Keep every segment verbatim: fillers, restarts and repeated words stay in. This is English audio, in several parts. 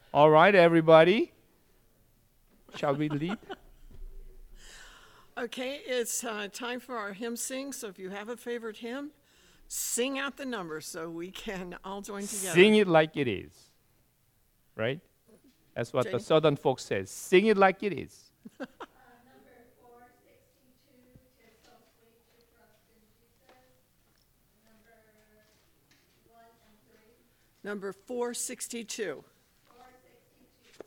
All right, everybody. Shall we lead? Okay, it's uh, time for our hymn sing. So if you have a favorite hymn, sing out the number so we can all join together. Sing it like it is. Right? That's what Jane? the Southern folks says. Sing it like it is. Uh, number four sixty-two, "'Tis so sweet to trust in Jesus." Number one and three. Number four sixty-two. four sixty-two.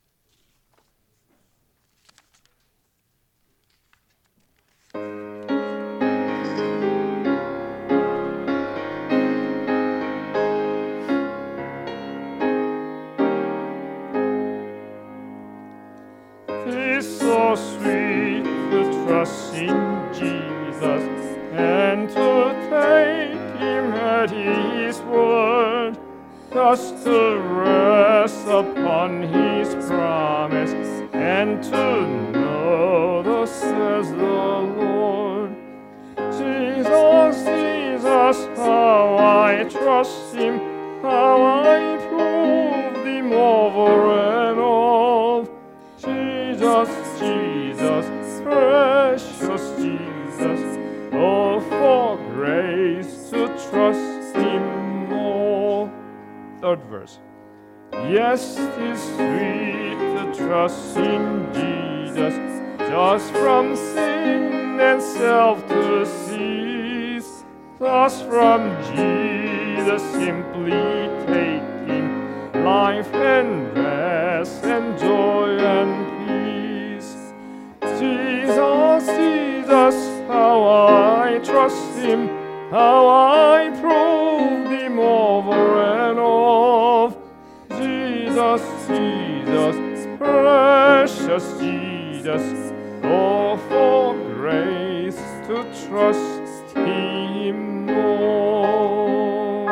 Tis so sweet to trust in Jesus and to take him at his word, just to rest upon his promise and to know thus says the Lord. Jesus, Jesus, how I trust him, how I prove him over and all. Jesus, Jesus, precious Jesus, oh, for grace to trust him more. Third verse. Yes, 'tis sweet to trust in Jesus, just from sin and self to cease, thus from Jesus simply taking life and rest and joy and peace. Jesus, Jesus, how I trust him, how I prove him over and over. Jesus, Jesus, precious Jesus, oh, for grace to trust him more.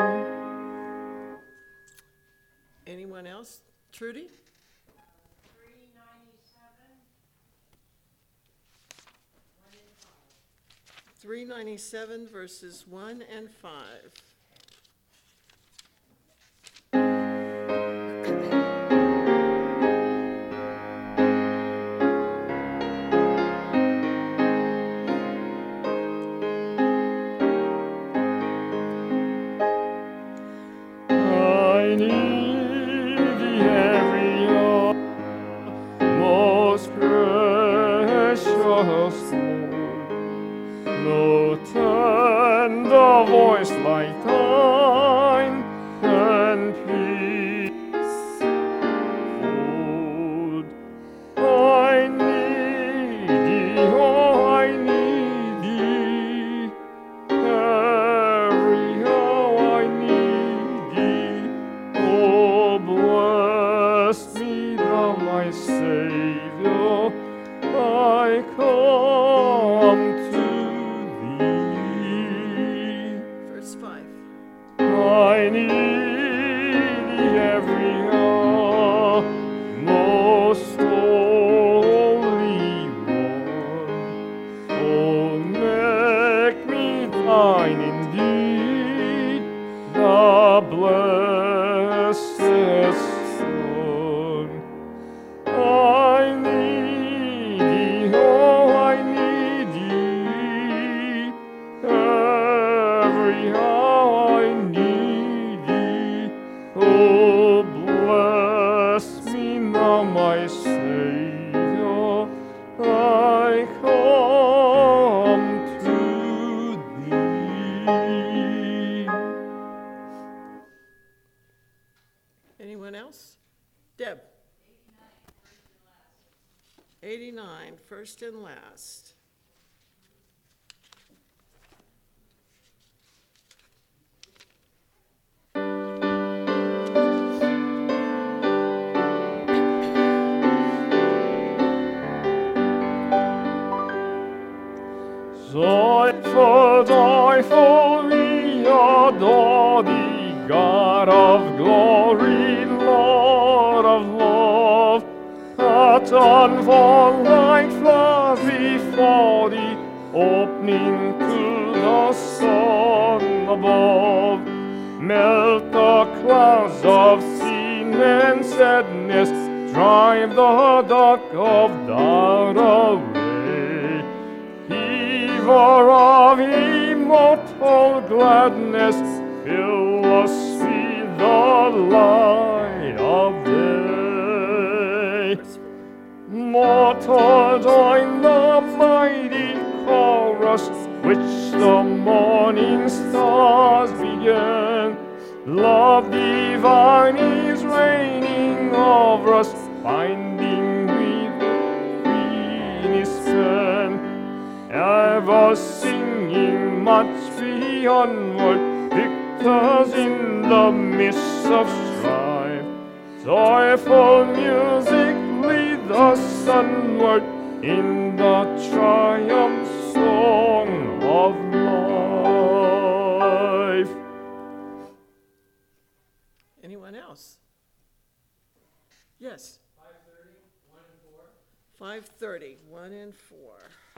Anyone else? Trudy? three ninety-seven. one and five. three ninety-seven verses one and five. I need thee every hour, most precious Lord. No tender voice like thine can peace hold. I need thee, oh, I need thee. Every hour I need thee. Oh, bless me, thou my Savior. I come to thee. Verse five. I need thee every hour, most holy One. Oh, make me thine indeed, the blessed Son. I need thee, oh, I need thee. Every hour I need thee. Oh, bless me now, my Savior. I come to thee. Anyone else? Deb? eighty-nine, first and last. Joyful, joyful, we adore thee, God of glory, Lord of love. At unfold like flowers before thee, opening to the sun above. Melt the clouds of sin and sadness, drive the dark of doubt away. Giver of immortal gladness, fill us with the light of day. Mortal, join the mighty chorus which the morning stars began. Love divine is reigning over us, binding with Queen span. Ever singing much beyond word, victors in the midst of strife. Joyful music lead us onward in the triumph song of life. Anyone else? Yes. five thirty, one and four. five thirty, one and four.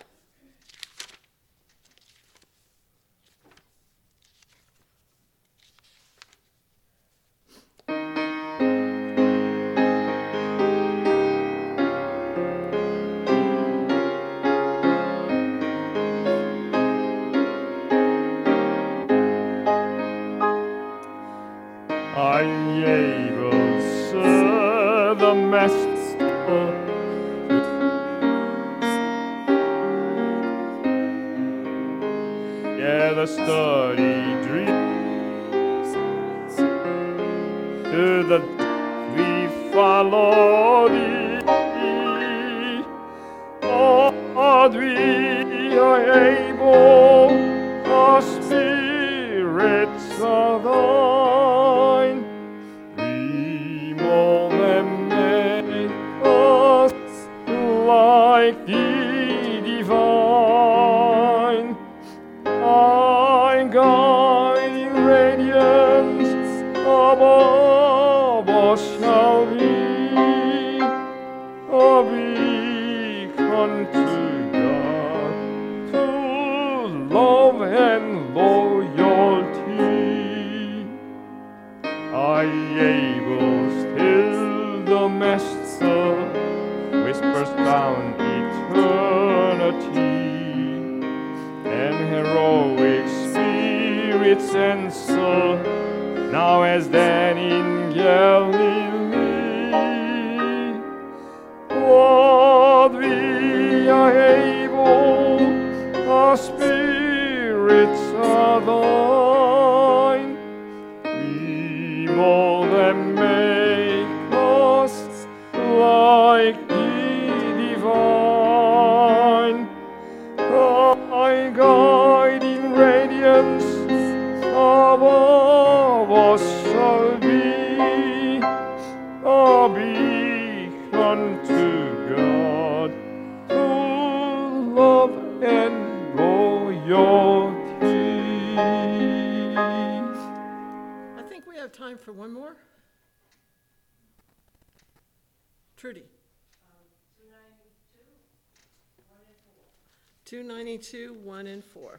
I able serve the Master. Yeah, the study dreams to the we follow thee. Lord, we are able, our spirits are thine. Remold and make us like thee divine. Thy guiding radiance above us shall be, a beacon to God, to love and loyalty. I able still the Master whispers down eternity, and heroic spirits answer now as then in Galilee. Lord, we are able, our spirits are thine. Remold and make us like thee divine. Thy guiding radiance above us shall be, a beacon to God, to love and loyalty. I think we have time for one more. Trudy. two ninety-two, one and four.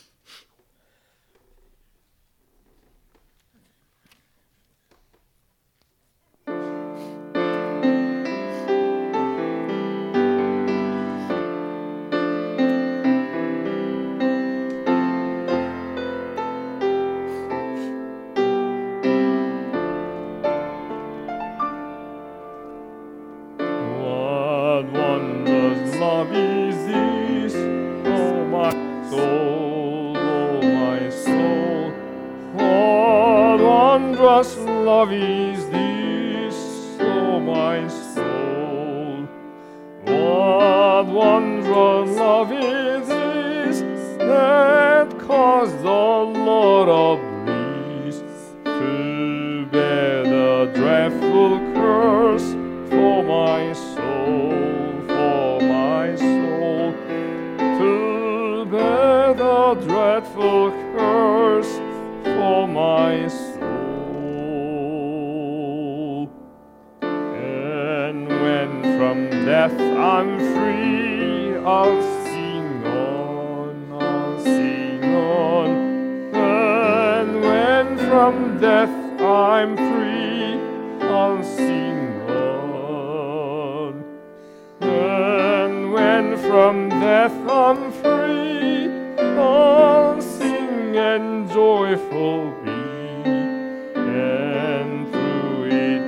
What wondrous love is this, oh my soul, oh my soul. What wondrous love is this, oh my soul. What wondrous love is this that caused the Lord of bliss to bear the dreadful curse for my soul, for my soul, to bear the dreadful curse for my soul. And when from death I'm free, I'll sing on, I'll sing on. And when from death I'm free, I'll sing on. And when from death I'm free, I'll sing and joyful be. And through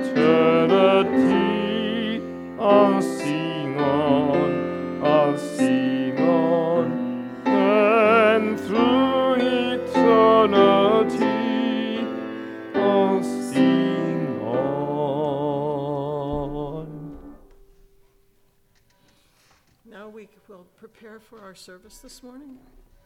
eternity, I'll sing on, I'll sing on. And through eternity, I'll sing on. Now we will prepare for our service this morning.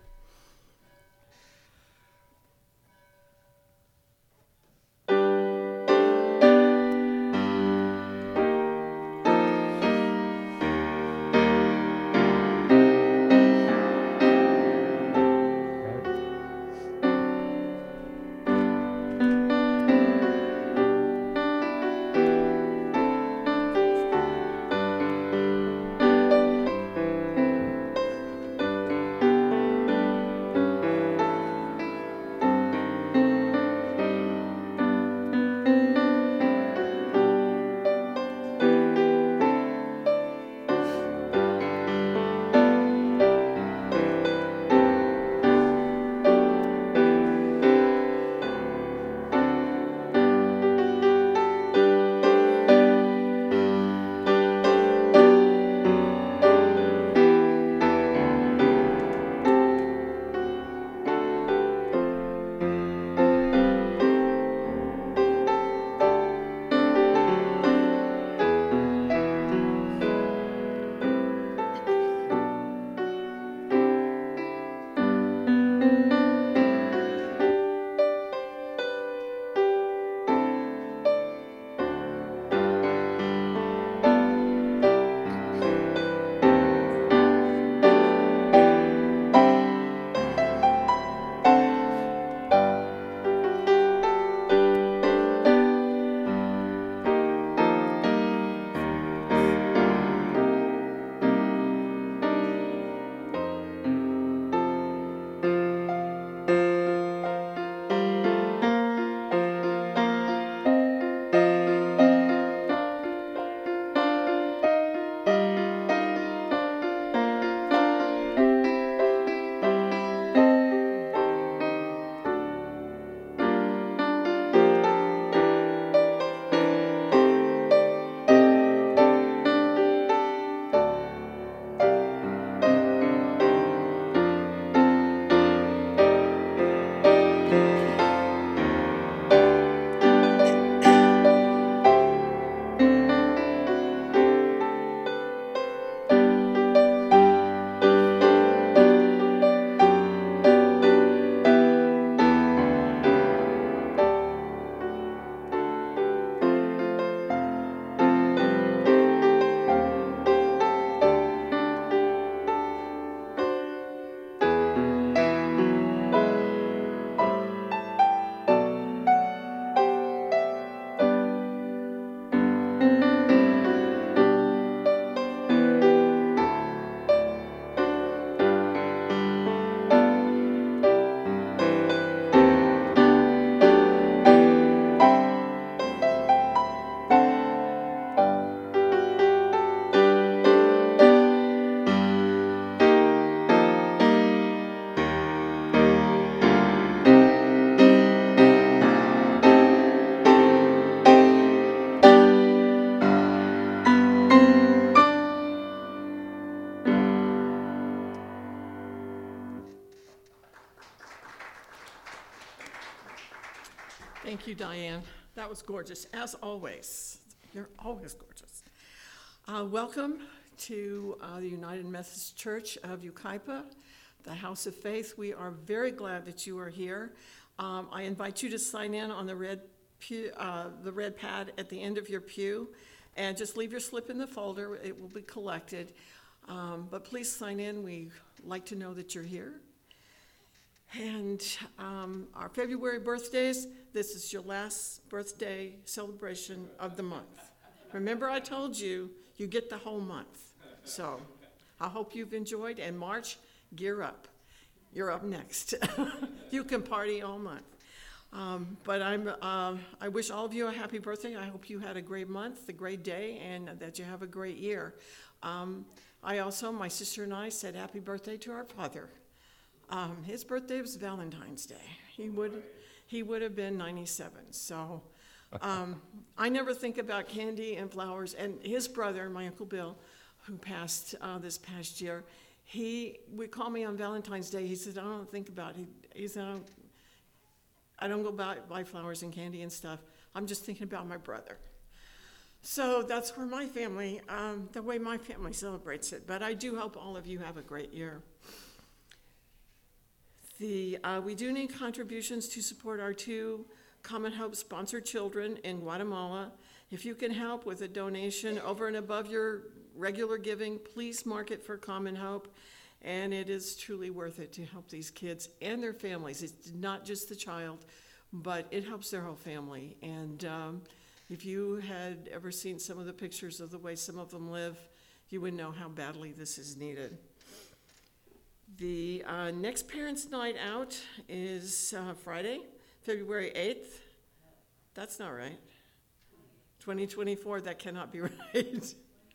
Thank you, Diane. That was gorgeous, as always. You're always gorgeous. Uh, welcome to uh, the United Methodist Church of Yucaipa, the House of Faith. We are very glad that you are here. Um, I invite you to sign in on the red pew, uh, the red pad at the end of your pew, and just leave your slip in the folder. It will be collected. Um, but please sign in. We like to know that you're here. And um, our February birthdays, this is your last birthday celebration of the month. Remember, I told you, you get the whole month. So I hope you've enjoyed. And March, gear up. You're up next. You can party all month. Um, But I'm, uh, I wish all of you a happy birthday. I hope you had a great month, a great day, and that you have a great year. Um, I also, my sister and I said happy birthday to our father. Um, His birthday was Valentine's Day. He would, he would have been ninety-seven, so um, I never think about candy and flowers. And his brother, my Uncle Bill, who passed uh, this past year, he would call me on Valentine's Day. He said, I don't think about it. He said, I don't, I don't go buy, buy flowers and candy and stuff. I'm just thinking about my brother. So that's where my family, um, the way my family celebrates it. But I do hope all of you have a great year. The, uh, we do need contributions to support our two Common Hope sponsored children in Guatemala. If you can help with a donation over and above your regular giving, please mark it for Common Hope. And it is truly worth it to help these kids and their families. It's not just the child, but it helps their whole family. And um, if you had ever seen some of the pictures of the way some of them live, you would know how badly this is needed. The uh, next Parents' Night Out is uh, Friday, February eighth. That's not right. twenty twenty-four, that cannot be right.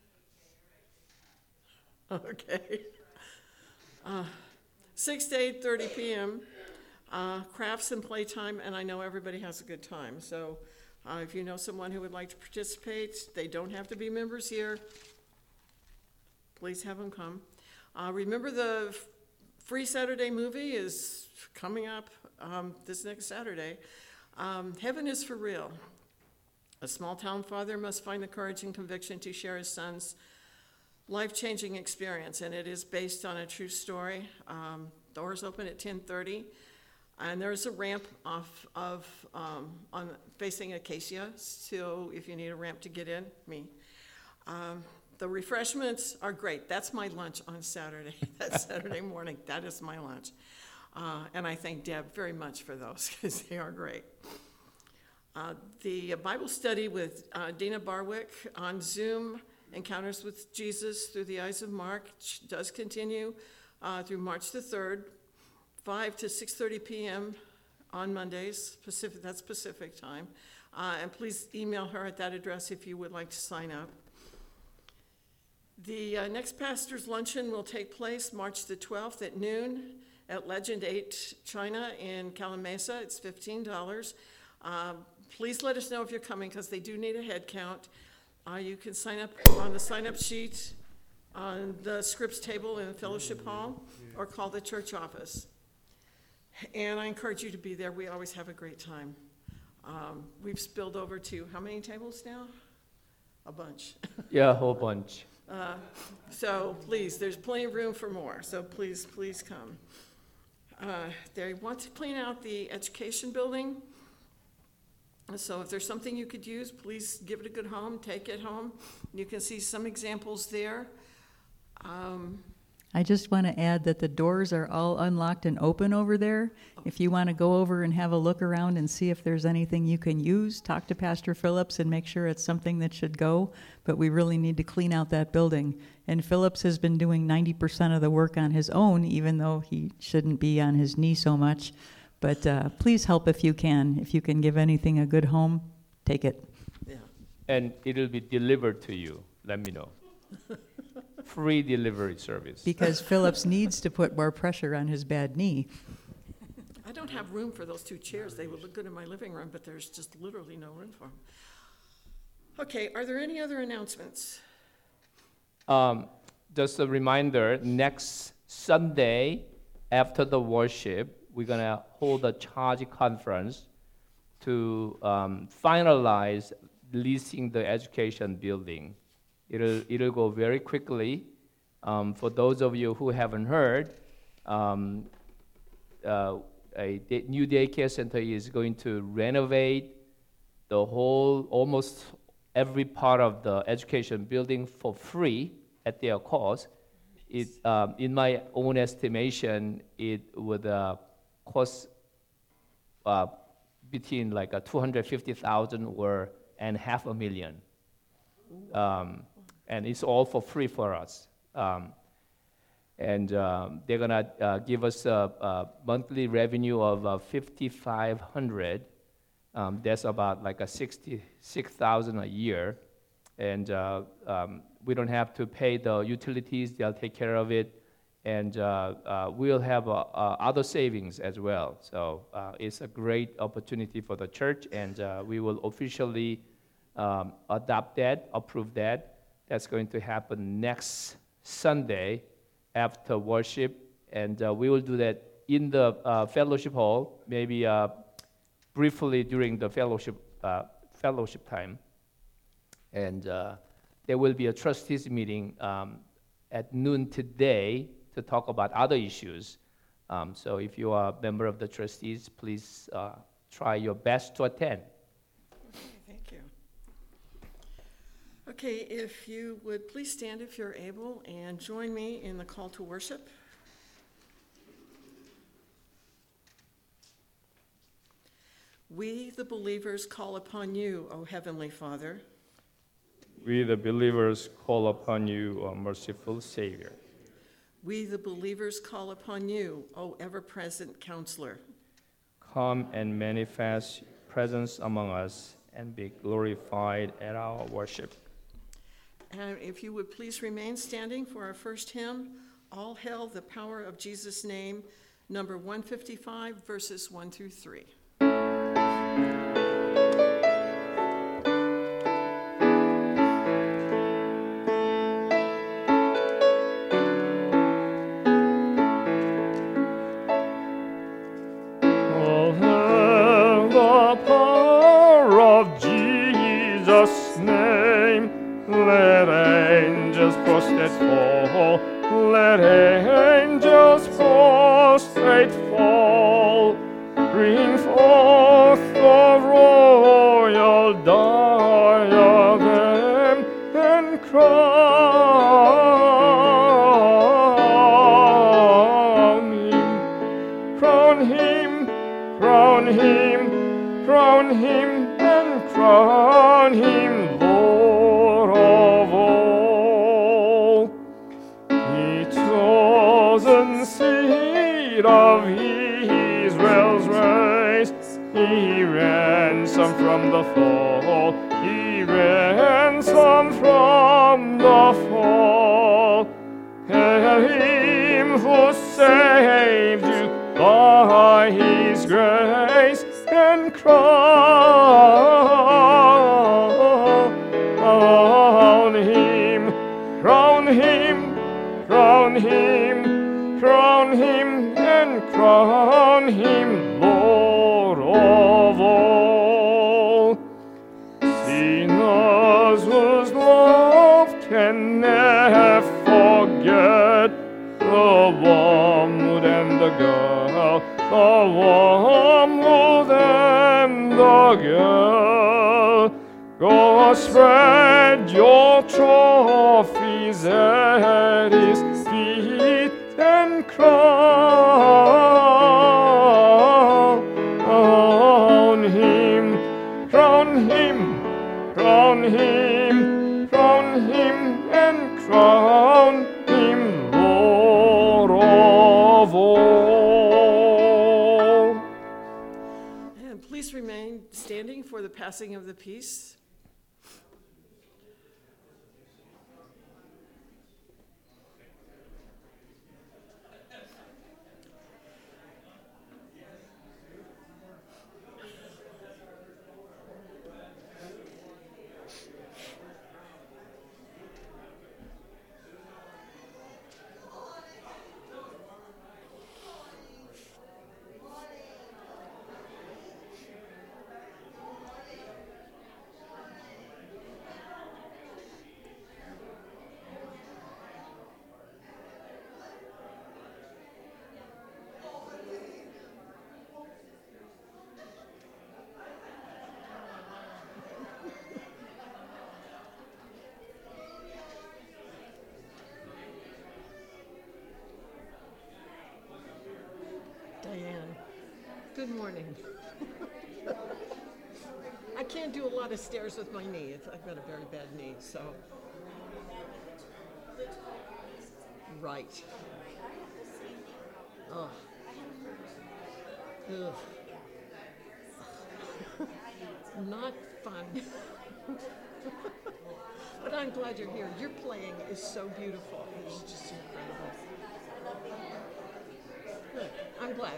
Okay. Uh, six to eight thirty p.m., uh, crafts and playtime, and I know everybody has a good time. So uh, if you know someone who would like to participate, they don't have to be members here. Please have them come. Uh, remember, the f- free Saturday movie is coming up um, this next Saturday. Um, Heaven is for Real. A small-town father must find the courage and conviction to share his son's life-changing experience, and it is based on a true story. Um, doors open at ten thirty, and there's a ramp off of um, on facing Acacia. So if you need a ramp to get in, me. Um, the refreshments are great. That's my lunch on Saturday. That's Saturday morning. That is my lunch, uh, and I thank Deb very much for those because they are great. Uh, the Bible study with uh, Dina Barwick on Zoom, Encounters with Jesus Through the Eyes of Mark, does continue uh, through March the third, five to six thirty p.m. on Mondays, Pacific, that's Pacific time. Uh, and please email her at that address if you would like to sign up. The uh, next pastor's luncheon will take place March the twelfth at noon at Legend eight China in Calimesa. It's fifteen dollars. Uh, please let us know if you're coming because they do need a head count. Uh, you can sign up on the sign-up sheet on the scripts table in the fellowship hall or call the church office. And I encourage you to be there. We always have a great time. Um, we've spilled over to how many tables now? A bunch. Yeah, a whole bunch. Uh, so please, there's plenty of room for more. So please, please come. Uh, they want to clean out the education building. So if there's something you could use, please give it a good home, take it home. You can see some examples there. Um, I just want to add that the doors are all unlocked and open over there. If you want to go over and have a look around and see if there's anything you can use, talk to Pastor Phillips and make sure it's something that should go. But we really need to clean out that building. And Phillips has been doing ninety percent of the work on his own, even though he shouldn't be on his knee so much. But uh, please help if you can. If you can give anything a good home, take it. yeah. And it'll be delivered to you. Let me know. Free delivery service. Because Phillips needs to put more pressure on his bad knee. I don't have room for those two chairs. They would look good in my living room, but there's just literally no room for them. Okay, are there any other announcements? Um, just a reminder, next Sunday after the worship, we're going to hold a charge conference to um, finalize leasing the education building. It'll, it'll go very quickly. Um, for those of you who haven't heard, um, uh, a day, new daycare center is going to renovate the whole, almost every part of the education building for free at their cost. It, um, in my own estimation, it would uh, cost uh, between like a two hundred fifty thousand or and half a million, um, and it's all for free for us. Um, and um, they're gonna uh, give us a, a monthly revenue of uh, fifty-five hundred Um, that's about like a sixty-six thousand a year, and uh, um, we don't have to pay the utilities; they'll take care of it, and uh, uh, we'll have uh, uh, other savings as well. So uh, it's a great opportunity for the church, and uh, we will officially um, adopt that, approve that. That's going to happen next Sunday after worship, and uh, we will do that in the uh, fellowship hall, maybe uh, briefly during the fellowship uh, fellowship time. And uh, there will be a trustees meeting um, at noon today to talk about other issues. Um, so if you are a member of the trustees, please uh, try your best to attend. Okay, thank you. Okay, if you would please stand if you're able and join me in the call to worship. We, the believers, call upon you, O Heavenly Father. We, the believers, call upon you, O merciful Savior. We, the believers, call upon you, O ever-present Counselor. Come and manifest presence among us and be glorified at our worship. And if you would please remain standing for our first hymn, All Hail the Power of Jesus' Name, number one fifty-five, verses one through three. All hail the power of Jesus' name. Let angels prostrate fall. Let angels prostrate fall. Bring forth the royal diadem and crown him. Crown him, crown him, crown him, and crown him Lord of all. He chosen seed of Israel's race, he ransomed from the fall, he ransomed from the fall. Hail him who saved you by his grace, and crown him, crown him, crown him, crown him, and crown him Lord of all. Sinners whose love can never forget the wormwood and the girl, the wormwood and the girl. Go spread your trophies at his feet and crown him, crown him, crown him, crown him, and crown him Lord of all. And please remain standing for the passing of the peace. Diane, good morning. I can't do a lot of stairs with my knee. It's, I've got a very bad knee, so. Right. Oh. Ugh. not fun. But I'm glad you're here. Your playing is so beautiful. It's just incredible. Good. I'm glad.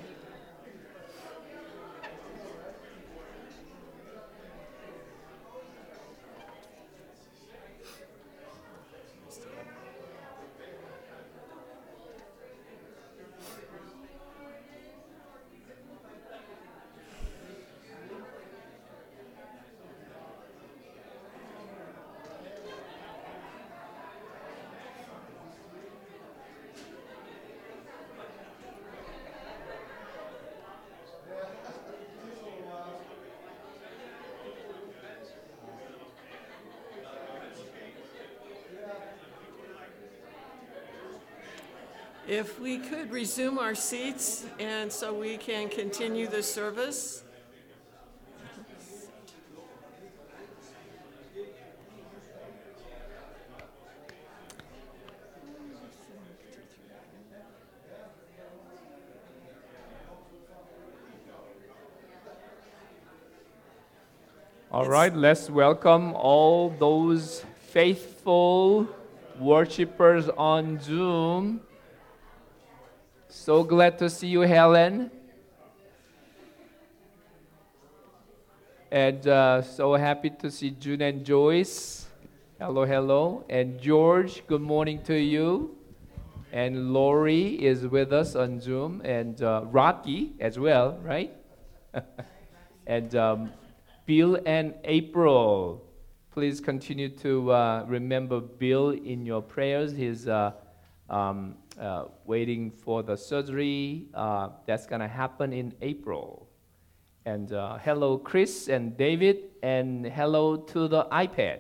If we could resume our seats and so we can continue the service. All right, let's welcome all those faithful worshipers on Zoom. So glad to see you, Helen. And uh, so happy to see June and Joyce. Hello, hello. And George, good morning to you. And Lori is with us on Zoom. And uh, Rocky as well, right? And um, Bill and April. Please continue to uh, remember Bill in your prayers. He's uh, um, uh, waiting for the surgery. Uh, that's going to happen in April. And uh, hello, Chris and David, and hello to the iPad.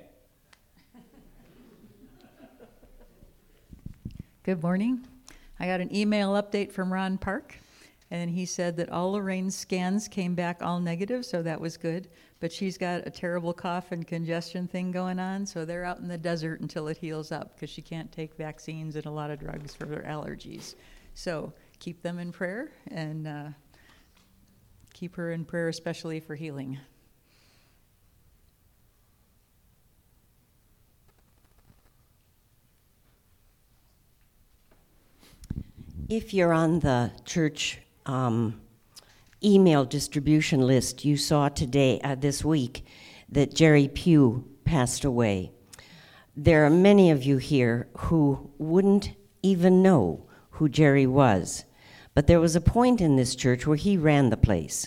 Good morning. I got an email update from Ron Park, and he said that all Lorraine's scans came back all negative, so that was good. But she's got a terrible cough and congestion thing going on, so they're out in the desert until it heals up because she can't take vaccines and a lot of drugs for her allergies. So keep them in prayer and uh, keep her in prayer, especially for healing. If you're on the church um, email distribution list, you saw today, uh, this week, that Jerry Pugh passed away. There are many of you here who wouldn't even know who Jerry was, but there was a point in this church where he ran the place.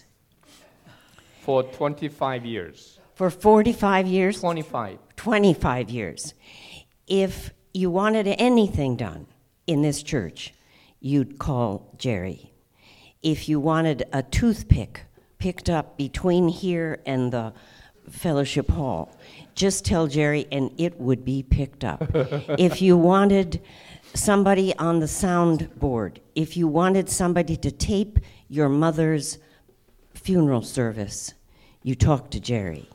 For twenty-five years. For forty-five years? twenty-five. twenty-five years. If you wanted anything done in this church, you'd call Jerry. If you wanted a toothpick picked up between here and the fellowship hall, just tell Jerry and it would be picked up. If you wanted somebody on the sound board, if you wanted somebody to tape your mother's funeral service, you talk to Jerry.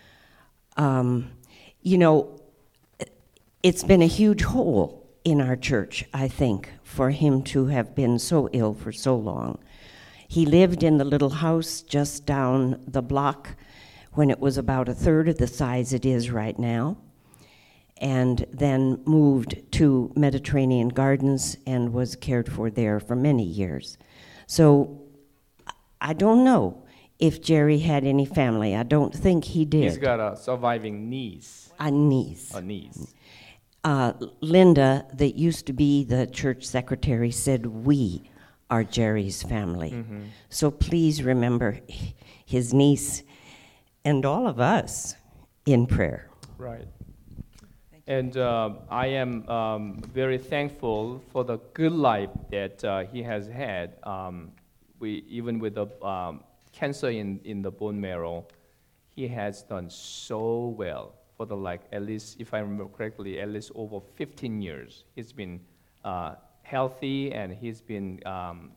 Um, you know, it's been a huge hole in our church, I think, for him to have been so ill for so long. He lived in the little house just down the block when it was about a third of the size it is right now, and then moved to Mediterranean Gardens and was cared for there for many years. So I don't know if Jerry had any family. I don't think he did. He's got a surviving niece. A niece. A niece. Uh, Linda, that used to be the church secretary, said we are Jerry's family. Mm-hmm. So please remember his niece and all of us in prayer. Right. And uh, I am um, very thankful for the good life that uh, he has had. Um, we even with the um, cancer in, in the bone marrow, he has done so well for the like at least, if I remember correctly, at least over fifteen years. He's been uh, healthy and he's been um,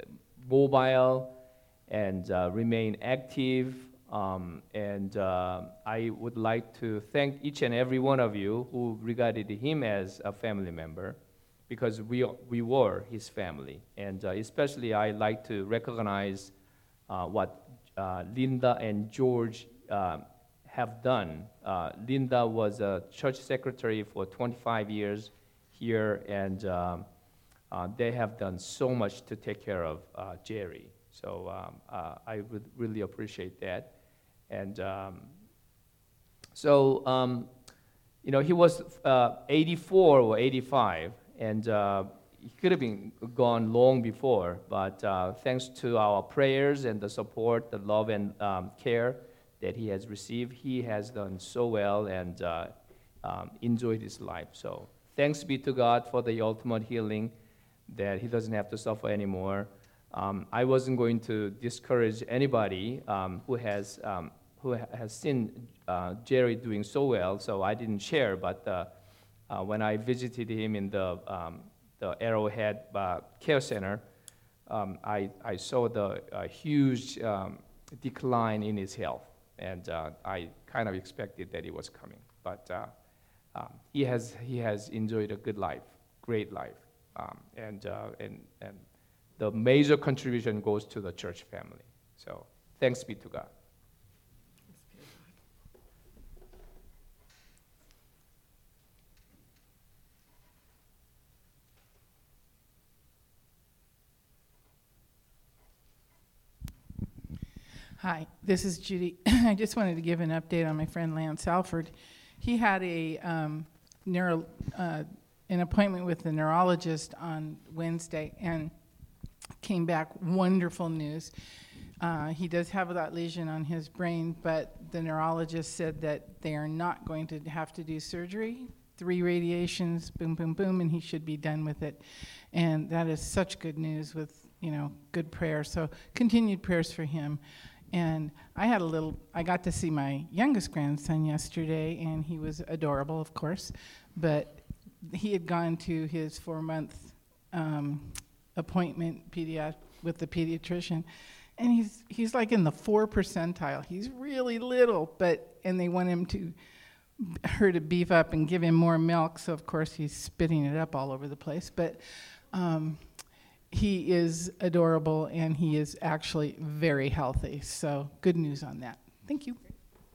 mobile and uh, remain active. Um, and uh, I would like to thank each and every one of you who regarded him as a family member, because we we were his family. And uh, especially I like to recognize uh, what uh, Linda and George um, have done. Uh, Linda was a church secretary for twenty-five years here, and um, uh, they have done so much to take care of uh, Jerry. So um, uh, I would really appreciate that. And um, so, um, you know, he was uh, eighty-four or eighty-five, and uh, he could have been gone long before, but uh, thanks to our prayers and the support, the love and um, care that he has received, he has done so well and uh, um, enjoyed his life. So thanks be to God for the ultimate healing, that he doesn't have to suffer anymore. Um, I wasn't going to discourage anybody um, who has um, who ha- has seen uh, Jerry doing so well, so I didn't share. But uh, uh, when I visited him in the um, the Arrowhead uh, Care Center, um, I I saw the uh, huge um, decline in his health, and uh, I kind of expected that it was coming. But uh, um, he has he has enjoyed a good life, great life, um, and uh, and and. The major contribution goes to the church family. So thanks be to God. Hi, this is Judy. I just wanted to give an update on my friend Lance Alford. He had a um, neuro, uh, an appointment with the neurologist on Wednesday, and came back wonderful news. Uh, he does have that lesion on his brain, but the neurologist said that they are not going to have to do surgery. Three radiations, boom, boom, boom, and he should be done with it. And that is such good news with, you know, good prayer. So continued prayers for him. And I had a little, I got to see my youngest grandson yesterday, and he was adorable, of course, but he had gone to his four-month um, appointment pediat- with the pediatrician, and he's he's like in the four percentile. He's really little, but and they want him to her to beef up and give him more milk. So of course he's spitting it up all over the place. But um, he is adorable, and he is actually very healthy. So good news on that. Thank you.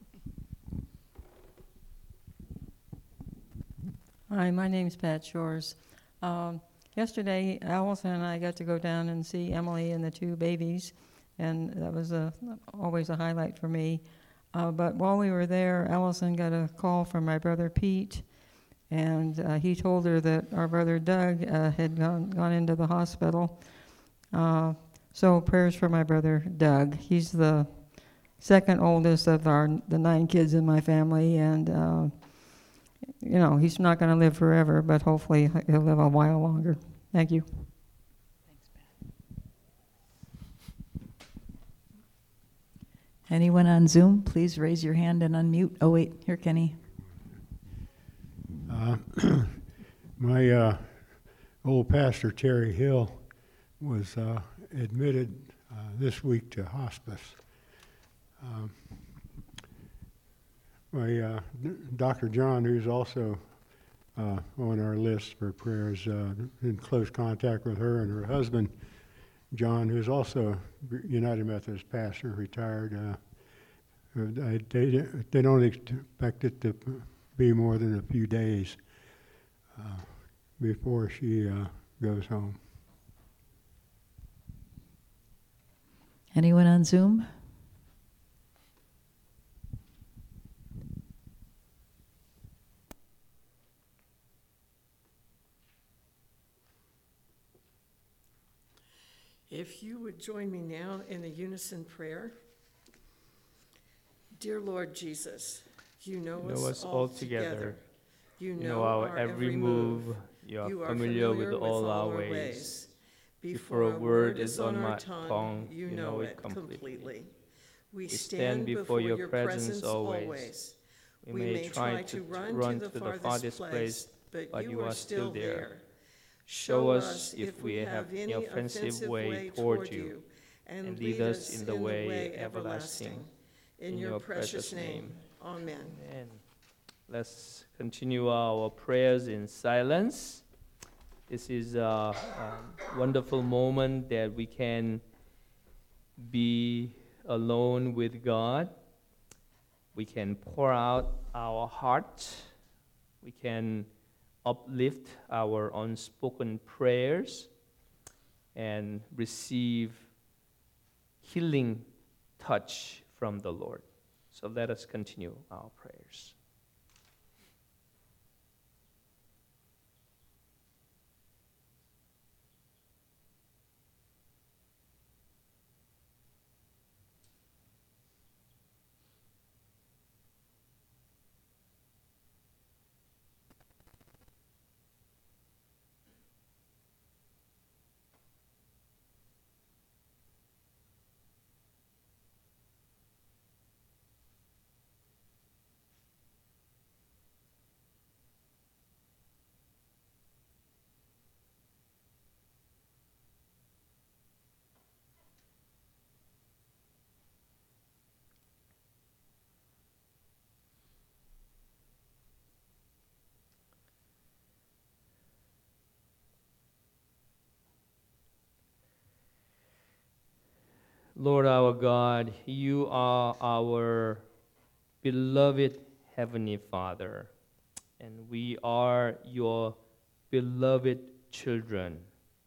Hi, my name's Pat Shores. Um, Yesterday, Allison and I got to go down and see Emily and the two babies, and that was a, always a highlight for me. Uh, but while we were there, Allison got a call from my brother Pete, and uh, he told her that our brother Doug uh, had gone, gone into the hospital. Uh, so prayers for my brother Doug. He's the second oldest of our the nine kids in my family, and uh, you know, he's not going to live forever, but hopefully he'll live a while longer. Thank you. Thanks, Pat. Anyone on Zoom, please raise your hand and unmute. Oh, wait, here, Kenny. Uh, my uh, old pastor, Terry Hill, was uh, admitted uh, this week to hospice. Um, My uh, Doctor John, who's also uh, on our list for prayers, uh, in close contact with her and her husband, John, who's also a United Methodist pastor, retired. Uh, they, they don't expect it to be more than a few days uh, before she uh, goes home. Anyone on Zoom? If you would join me now in the unison prayer. Dear Lord Jesus, you know, You know us, us all all together. together. You You know, know our every move. You are You are familiar with all our ways. Before a word is on our tongue, you know it completely. We stand before your presence always. We may try to run to the farthest place, but you are still there. Show us if we have any offensive way toward you, and lead us in the way everlasting. In your precious name, amen. Amen. Let's continue our prayers in silence. This is a, a wonderful moment that we can be alone with God we can pour out our heart, we can uplift our unspoken prayers, and receive healing touch from the Lord. So let us continue our prayers. Lord our God, you are our beloved Heavenly Father, and we are your beloved children.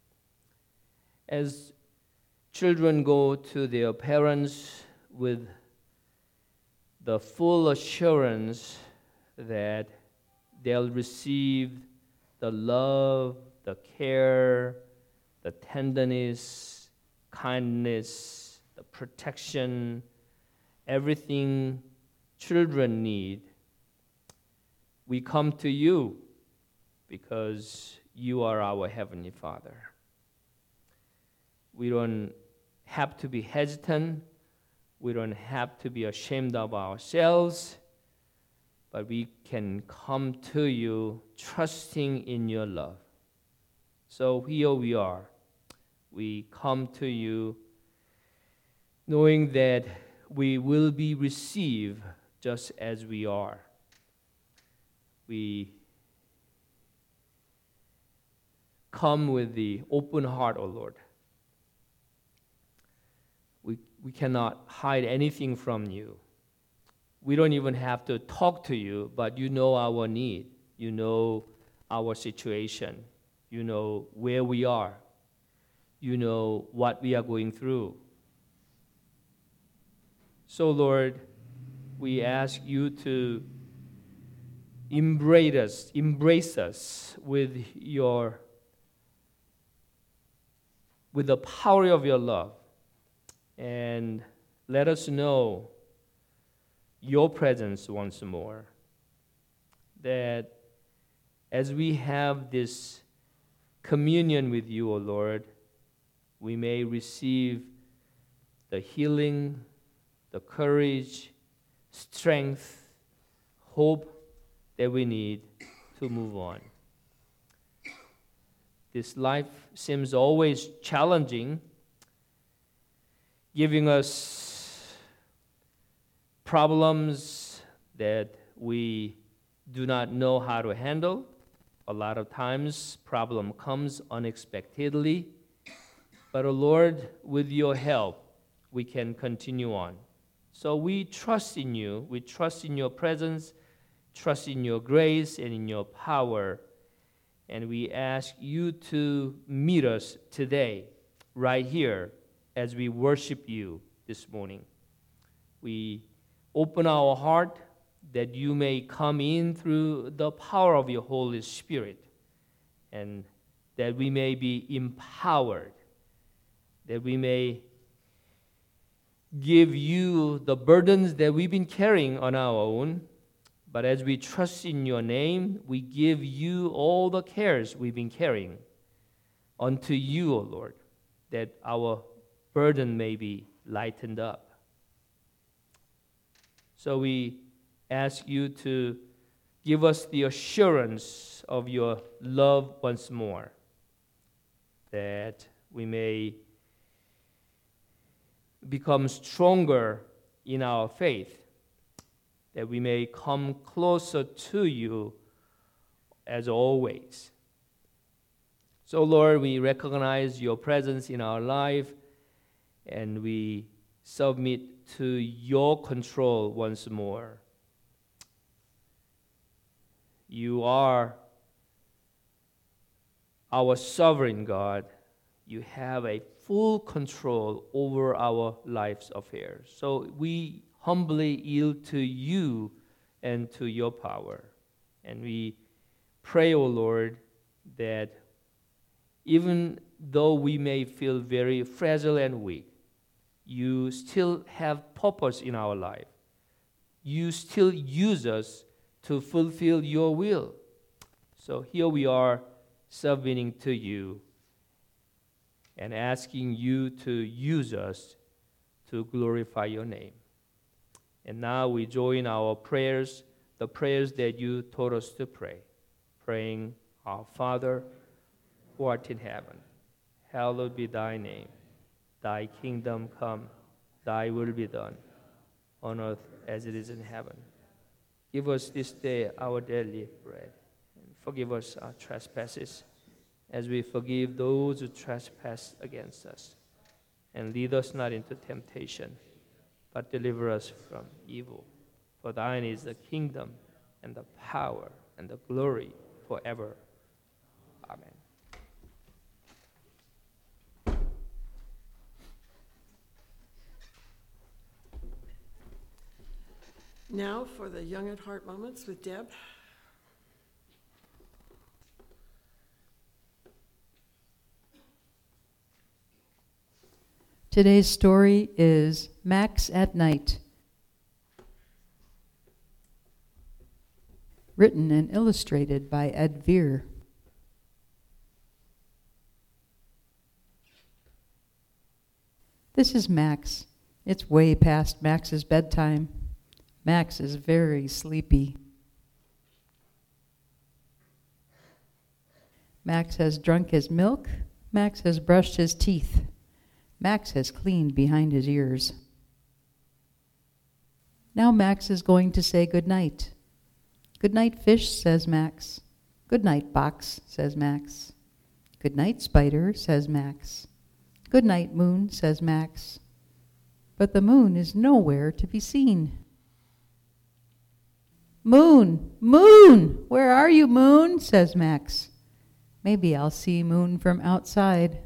As children go to their parents with the full assurance that they'll receive the love, the care, the tenderness, kindness, the protection, everything children need, we come to you because you are our Heavenly Father. We don't have to be hesitant. We don't have to be ashamed of ourselves, but we can come to you trusting in your love. So here we are. We come to you knowing that we will be received just as we are. We come with the open heart, O Lord. We, we cannot hide anything from you. We don't even have to talk to you, but you know our need. You know our situation. You know where we are. You know what we are going through. So, Lord, we ask you to embrace us, embrace us with your, with the power of your love, and let us know your presence once more. That as we have this communion with you, O Lord, we may receive the healing, the courage, strength, hope that we need to move on. This life seems always challenging, giving us problems that we do not know how to handle. A lot of times, problem comes unexpectedly. But, oh Lord, with your help, we can continue on. So we trust in you. We trust in your presence, trust in your grace and in your power. And we ask you to meet us today, right here, as we worship you this morning. We open our heart that you may come in through the power of your Holy Spirit, and that we may be empowered, that we may give you the burdens that we've been carrying on our own. But as we trust in your name, we give you all the cares we've been carrying unto you, O Lord, that our burden may be lightened up. So we ask you to give us the assurance of your love once more, that we may become stronger in our faith, that we may come closer to you as always. So, Lord, we recognize your presence in our life, and we submit to your control once more. You are our sovereign God. You have a full control over our life's affairs. So we humbly yield to you and to your power. And we pray, O Lord, that even though we may feel very fragile and weak, you still have purpose in our life. You still use us to fulfill your will. So here we are submitting to you and asking you to use us to glorify your name. And now we join our prayers, the prayers that you taught us to pray, praying, Our Father, who art in heaven, hallowed be thy name. Thy kingdom come, thy will be done, on earth as it is in heaven. Give us this day our daily bread, and forgive us our trespasses, as we forgive those who trespass against us. And lead us not into temptation, but deliver us from evil. For thine is the kingdom, and the power, and the glory forever. Amen. Now for the Young at Heart Moments with Deb. Today's story is Max at Night. Written and illustrated by Ed Veer. This is Max. It's way past Max's bedtime. Max is very sleepy. Max has drunk his milk. Max has brushed his teeth. Max has cleaned behind his ears. Now Max is going to say good night. Good night, fish, says Max. Good night, box, says Max. Good night, spider, says Max. Good night, moon, says Max. But the moon is nowhere to be seen. Moon, moon, where are you, moon, says Max. Maybe I'll see moon from outside.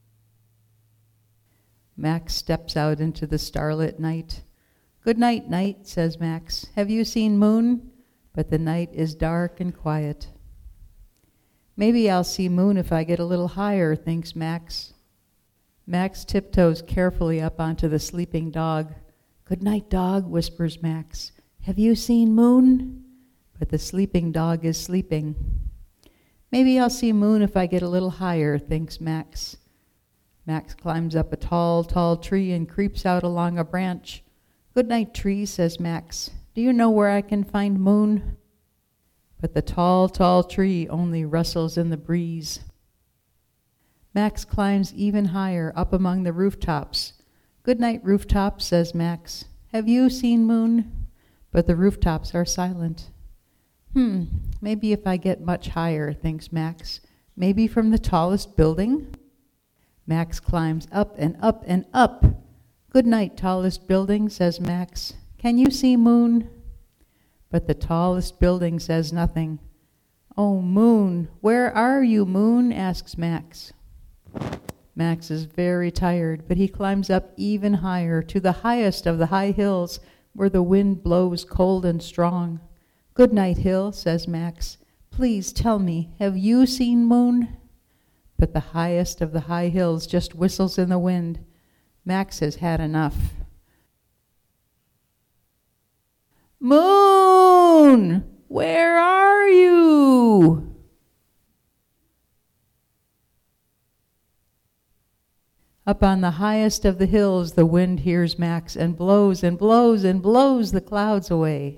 Max steps out into the starlit night. Good night, night, says Max. Have you seen moon? But the night is dark and quiet. Maybe I'll see moon if I get a little higher, thinks Max. Max tiptoes carefully up onto the sleeping dog. Good night, dog, whispers Max. Have you seen moon? But the sleeping dog is sleeping. Maybe I'll see moon if I get a little higher, thinks Max. Max climbs up a tall, tall tree and creeps out along a branch. Good night, tree, says Max. Do you know where I can find moon? But the tall, tall tree only rustles in the breeze. Max climbs even higher up among the rooftops. Good night, rooftop, says Max. Have you seen moon? But the rooftops are silent. Hmm, maybe if I get much higher, thinks Max. Maybe from the tallest building? Max climbs up and up and up. Good night, tallest building, says Max. Can you see moon? But the tallest building says nothing. Oh, moon, where are you, moon? Asks Max. Max is very tired, but he climbs up even higher to the highest of the high hills where the wind blows cold and strong. Good night, hill, says Max. Please tell me, have you seen moon? But the highest of the high hills just whistles in the wind. Max has had enough. Moon, where are you? Up on the highest of the hills, the wind hears Max and blows and blows and blows the clouds away.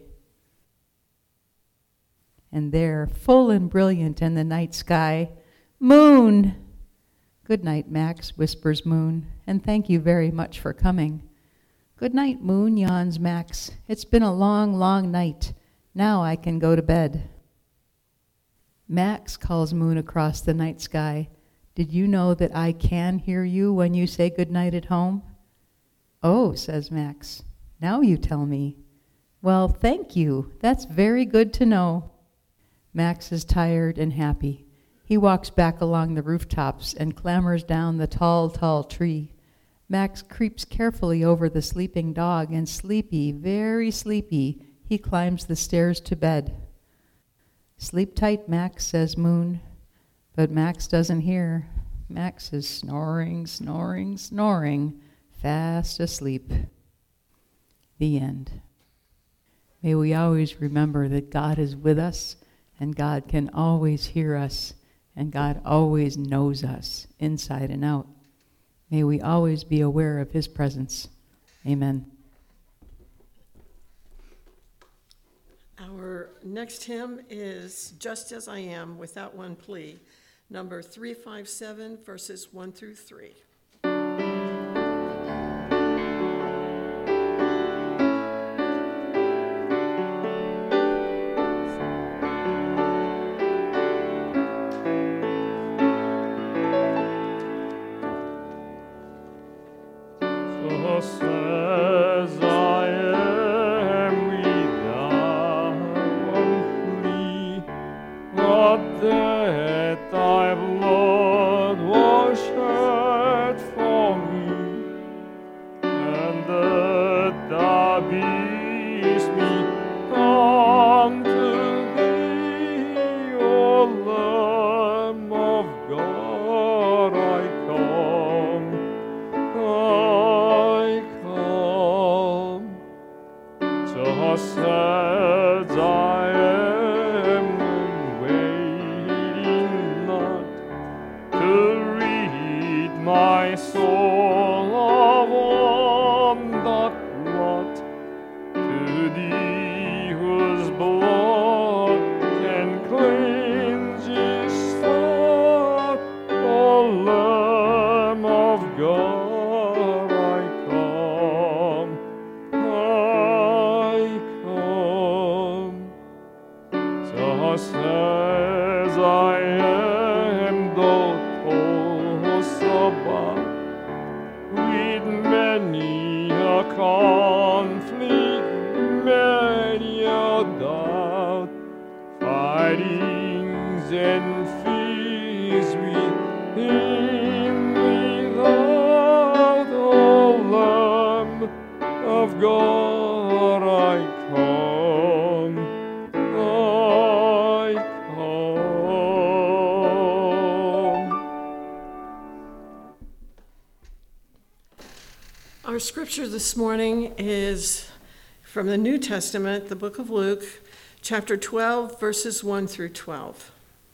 And there, full and brilliant in the night sky, moon. Good night, Max, whispers Moon, and thank you very much for coming. Good night, Moon, yawns Max. It's been a long, long night. Now I can go to bed. Max calls Moon across the night sky. Did you know that I can hear you when you say good night at home? "Oh," says Max, "now you tell me." "Well, thank you. That's very good to know." Max is tired and happy. He walks back along the rooftops and clambers down the tall, tall tree. Max creeps carefully over the sleeping dog, and sleepy, very sleepy, he climbs the stairs to bed. "Sleep tight, Max," says Moon. But Max doesn't hear. Max is snoring, snoring, snoring, fast asleep. The end. May we always remember that God is with us, and God can always hear us, and God always knows us inside and out. May we always be aware of his presence. Amen. Our next hymn is Just As I Am, Without One Plea, number three five seven, verses one through three. Says I am without one plea, but that thy blood was shed for me, and that thou bidst me come to thee, O Lamb of God, I come. I come, just as I am, waiting not to rid my soul of all that blot, to thee whose blood can cleanse this thought, O Lamb of God. Just as I am, thou tossed about with many a conflict, many a doubt, fightings and fears within without, O Lamb of God, I come. Our scripture this morning is from the New Testament, the book of Luke, chapter twelve, verses one through twelve.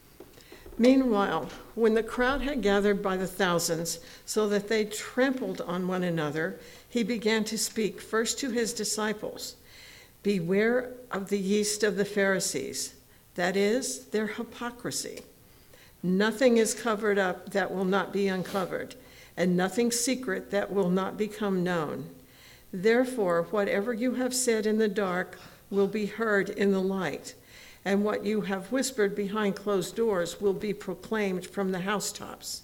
Meanwhile, when the crowd had gathered by the thousands, so that they trampled on one another, he began to speak first to his disciples. "Beware of the yeast of the Pharisees, that is, their hypocrisy. Nothing is covered up that will not be uncovered, and nothing secret that will not become known. Therefore, whatever you have said in the dark will be heard in the light, and what you have whispered behind closed doors will be proclaimed from the housetops.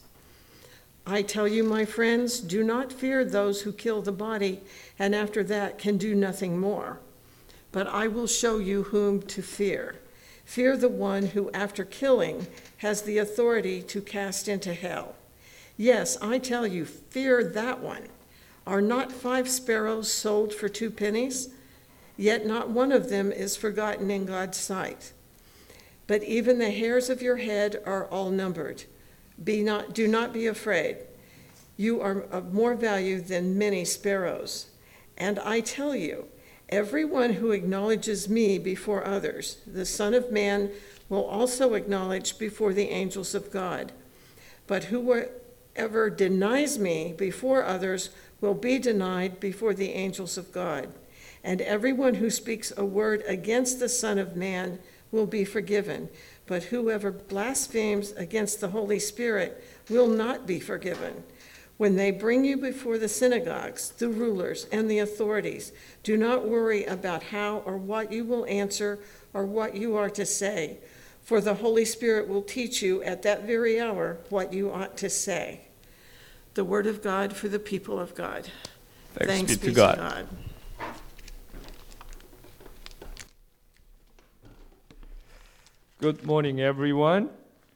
I tell you, my friends, do not fear those who kill the body, and after that can do nothing more. But I will show you whom to fear. Fear the one who, after killing, has the authority to cast into hell. Yes, I tell you, fear that one. Are not five sparrows sold for two pennies? Yet not one of them is forgotten in God's sight. But even the hairs of your head are all numbered. Be not, do not be afraid. You are of more value than many sparrows. And I tell you, everyone who acknowledges me before others, the Son of Man will also acknowledge before the angels of God. But whoever denies me before others will be denied before the angels of God. And everyone who speaks a word against the Son of Man will be forgiven. But whoever blasphemes against the Holy Spirit will not be forgiven. When they bring you before the synagogues, the rulers, and the authorities, do not worry about how or what you will answer or what you are to say, for the Holy Spirit will teach you at that very hour what you ought to say. The word of God for the people of God. Thanks, be to God. God. Good morning, everyone.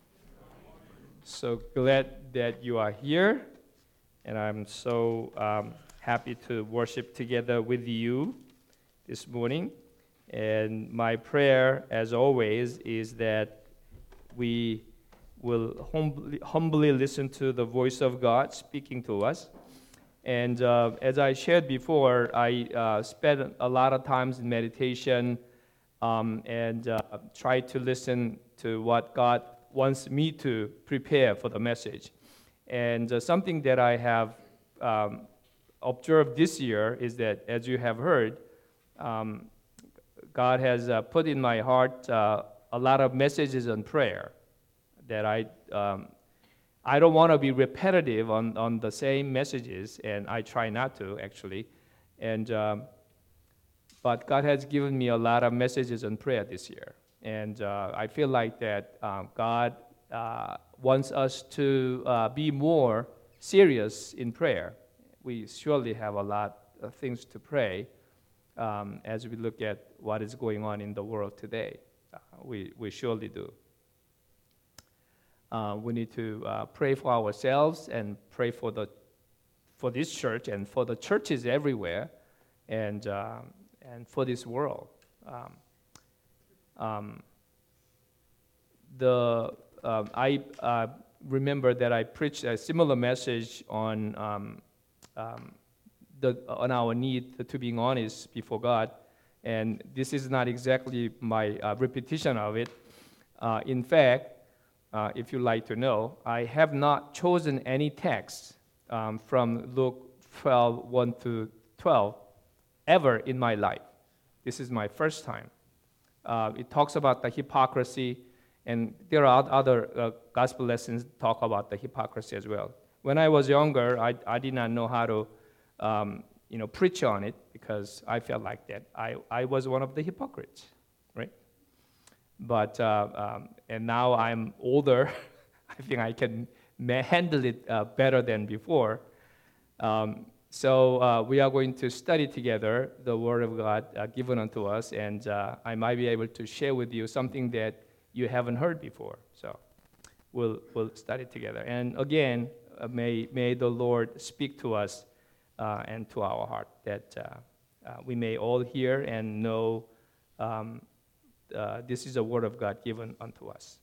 So glad that you are here, and I'm so um, happy to worship together with you this morning. And my prayer, as always, is that we will humbly, humbly listen to the voice of God speaking to us. And uh, as I shared before, I uh, spent a lot of times in meditation um, and uh, try to listen to what God wants me to prepare for the message. And uh, something that I have um, observed this year is that, as you have heard, um, God has uh, put in my heart uh, a lot of messages on prayer that I um, I don't want to be repetitive on, on the same messages, and I try not to, actually. And um, but God has given me a lot of messages on prayer this year. And uh, I feel like that um, God uh, wants us to uh, be more serious in prayer. We surely have a lot of things to pray um, as we look at what is going on in the world today. Uh, we, we surely do. Uh, we need to uh, pray for ourselves and pray for the for this church and for the churches everywhere, and um, and for this world. Um, um, the uh, I uh, remember that I preached a similar message on um, um, the on our need to being honest before God, and this is not exactly my uh, repetition of it. Uh, in fact. Uh, if you'd like to know, I have not chosen any text um, from Luke twelve, one to twelve ever in my life. This is my first time. Uh, it talks about the hypocrisy, and there are other uh, gospel lessons that talk about the hypocrisy as well. When I was younger, I, I did not know how to um, you know, preach on it because I felt like that. I, I was one of the hypocrites, right? But uh, um, and now I'm older, I think I can ma- handle it uh, better than before. Um, so uh, we are going to study together the Word of God uh, given unto us, and uh, I might be able to share with you something that you haven't heard before. So we'll we'll study together. And again, uh, may may the Lord speak to us uh, and to our heart, that uh, uh, we may all hear and know. Um, Uh, this is a word of God given unto us.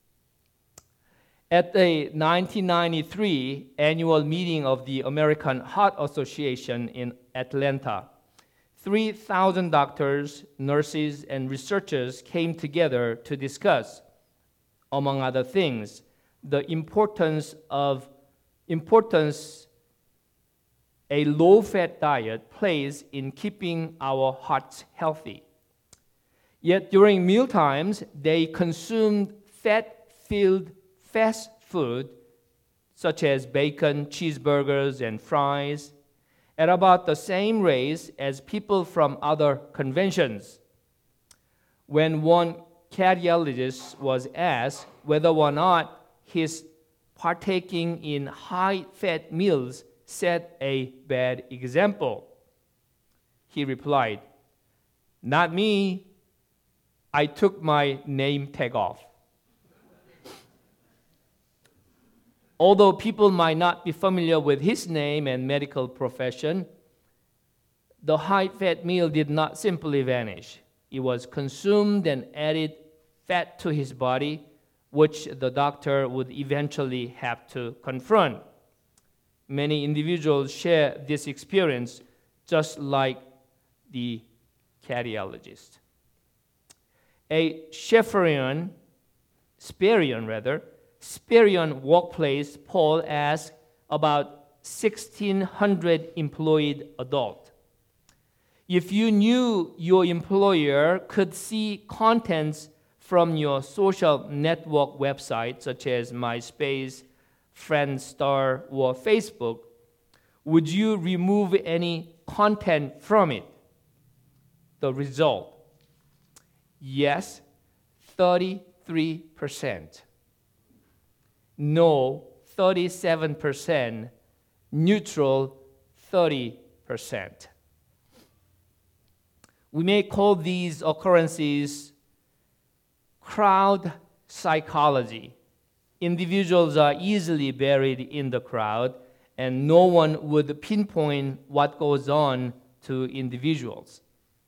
At the nineteen ninety-three annual meeting of the American Heart Association in Atlanta, three thousand doctors, nurses, and researchers came together to discuss, among other things, the importance of importance a low-fat diet plays in keeping our hearts healthy. Yet during meal times, they consumed fat-filled fast food, such as bacon, cheeseburgers, and fries, at about the same rate as people from other conventions. When one cardiologist was asked whether or not his partaking in high-fat meals set a bad example, he replied, "Not me. I took my name tag off." Although people might not be familiar with his name and medical profession, the high-fat meal did not simply vanish. It was consumed and added fat to his body, which the doctor would eventually have to confront. Many individuals share this experience, just like the cardiologist. A Shafarian, Sparian rather, Sparian workplace poll asked about sixteen hundred employed adults. If you knew your employer could see contents from your social network website, such as MySpace, Friendster, or Facebook, would you remove any content from it? The result: yes, thirty-three percent. No, thirty-seven percent. Neutral, thirty percent. We may call these occurrences crowd psychology. Individuals are easily buried in the crowd, and no one would pinpoint what goes on to individuals.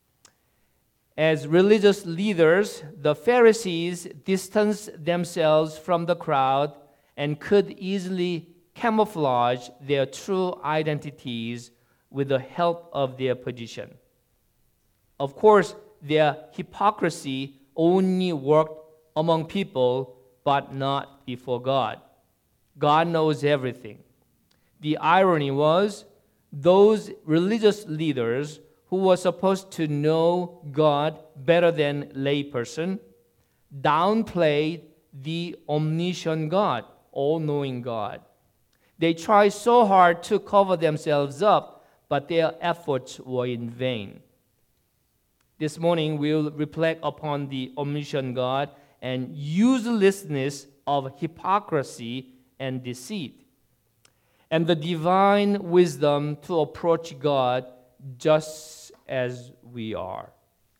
As religious leaders, the Pharisees distanced themselves from the crowd and could easily camouflage their true identities with the help of their position. Of course, their hypocrisy only worked among people, but not before God. God knows everything. The irony was, those religious leaders who were supposed to know God better than layperson downplayed the omniscient God, all-knowing God. They tried so hard to cover themselves up, but their efforts were in vain. This morning, we'll reflect upon the omniscient God and uselessness of hypocrisy and deceit, and the divine wisdom to approach God just as we are.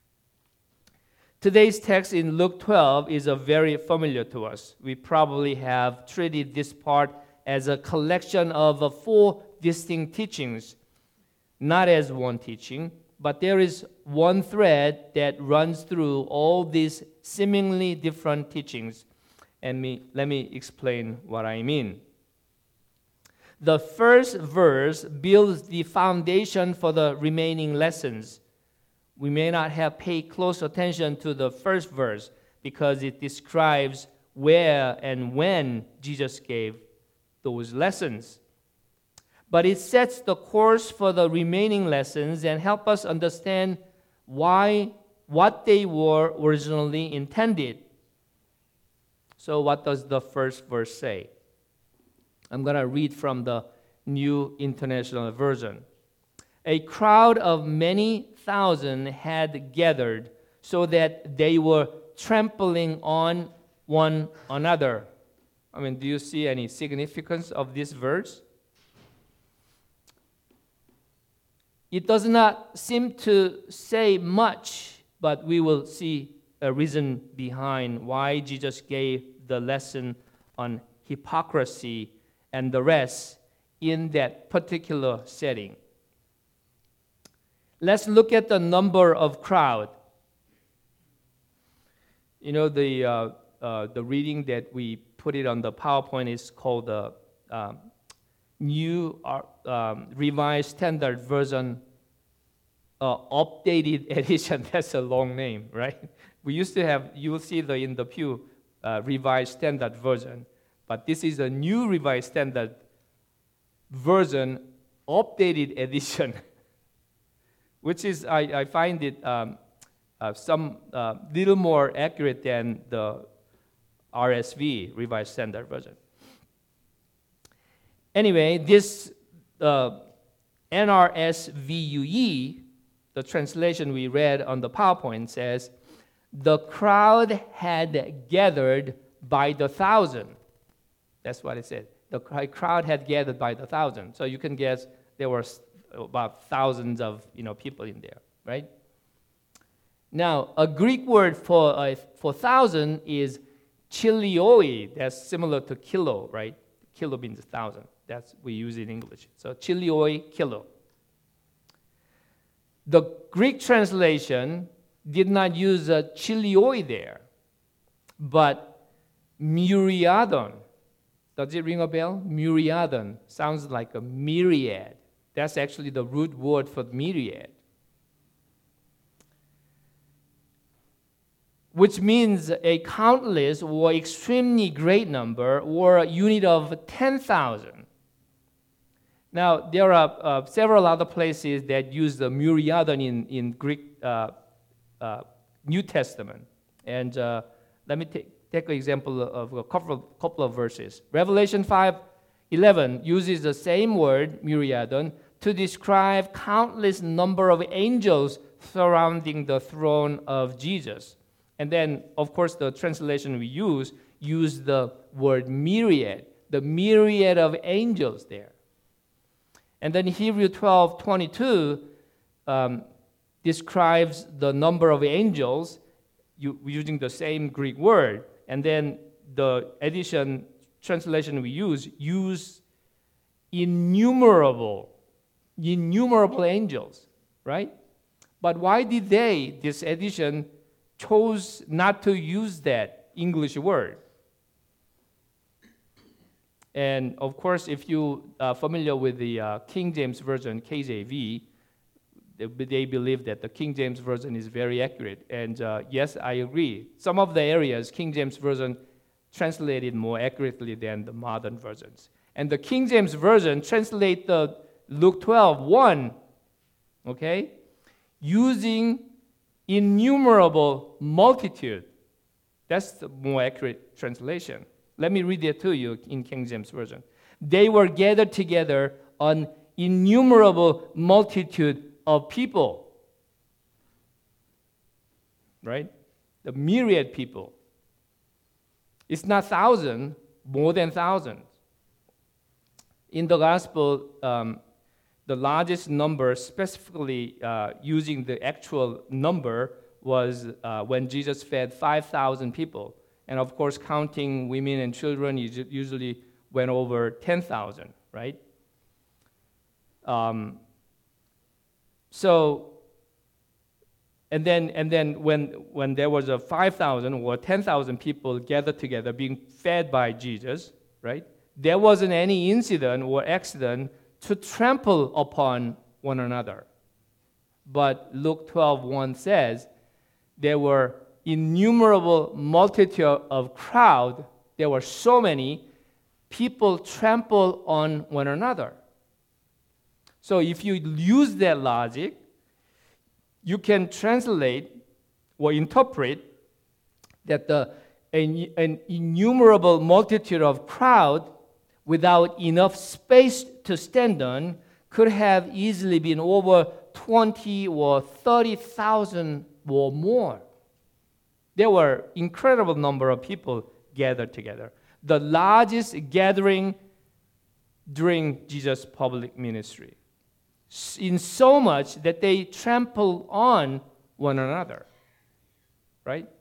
Today's text in Luke twelve is a very familiar to us. We probably have treated this part as a collection of uh, four distinct teachings, not as one teaching, but there is one thread that runs through all these seemingly different teachings. And me, let me explain what I mean. The first verse builds the foundation for the remaining lessons. We may not have paid close attention to the first verse because it describes where and when Jesus gave those lessons. But it sets the course for the remaining lessons and helps us understand why, what they were originally intended. So what does the first verse say? I'm going to read from the New International Version. A crowd of many thousand had gathered so that they were trampling on one another. I mean, do you see any significance of this verse? It does not seem to say much, but we will see a reason behind why Jesus gave the lesson on hypocrisy and the rest in that particular setting. Let's look at the number of crowd. You know, the uh, uh, the reading that we put it on the PowerPoint is called the uh, New uh, um, Revised Standard Version uh, Updated Edition. That's a long name, right? We used to have, you will see the in the pew, uh, Revised Standard Version. But this is a New Revised Standard Version Updated Edition, which is, I, I find it um, uh, some uh, little more accurate than the R S V, Revised Standard Version. Anyway, this uh, N R S V U E, the translation we read on the PowerPoint, says, the crowd had gathered by the thousand. That's what it said. The crowd had gathered by the thousand. So you can guess there were about thousands of you know people in there, right? Now, a Greek word for uh, for thousand is chilioi. That's similar to kilo, right? Kilo means a thousand. That's we use in English. So chilioi, kilo. The Greek translation did not use a chilioi there, but myriadon. Does it ring a bell? Myriadon sounds like a myriad. That's actually the root word for myriad, which means a countless or extremely great number or a unit of ten thousand. Now, there are uh, several other places that use the myriadon in, in Greek uh, uh, New Testament. And uh, let me take Take an example of a couple, couple of verses. Revelation five eleven uses the same word, myriadon, to describe countless number of angels surrounding the throne of Jesus. And then, of course, the translation we use use the word myriad, the myriad of angels there. And then Hebrew twelve twenty-two um, describes the number of angels u- using the same Greek word. And then the edition translation we use use innumerable, innumerable angels, right? But why did they, this edition, chose not to use that English word? And of course, if you are familiar with the uh, King James Version, K J V, they, they believe that the King James Version is very accurate. And uh, yes, I agree. Some of the areas, King James Version translated more accurately than the modern versions. And the King James Version translate the Luke twelve one, okay, using innumerable multitude. That's the more accurate translation. Let me read it to you in King James Version. They were gathered together an innumerable multitude of people. Right? The myriad people. It's not thousand, more than thousands. In the gospel, um, the largest number, specifically uh, using the actual number, was uh, when Jesus fed five thousand people. And of course, counting women and children usually went over ten thousand, right? Um, so, and then and then when when there was a five thousand or ten thousand people gathered together being fed by Jesus, right? There wasn't any incident or accident to trample upon one another. But Luke twelve one says there were innumerable multitude of crowd. There were so many people trample on one another. So if you use that logic, you can translate or interpret that the an, an innumerable multitude of crowd without enough space to stand on could have easily been over twenty or thirty thousand or more. There were incredible number of people gathered together. The largest gathering during Jesus' public ministry. In so much that they trample on one another. Right?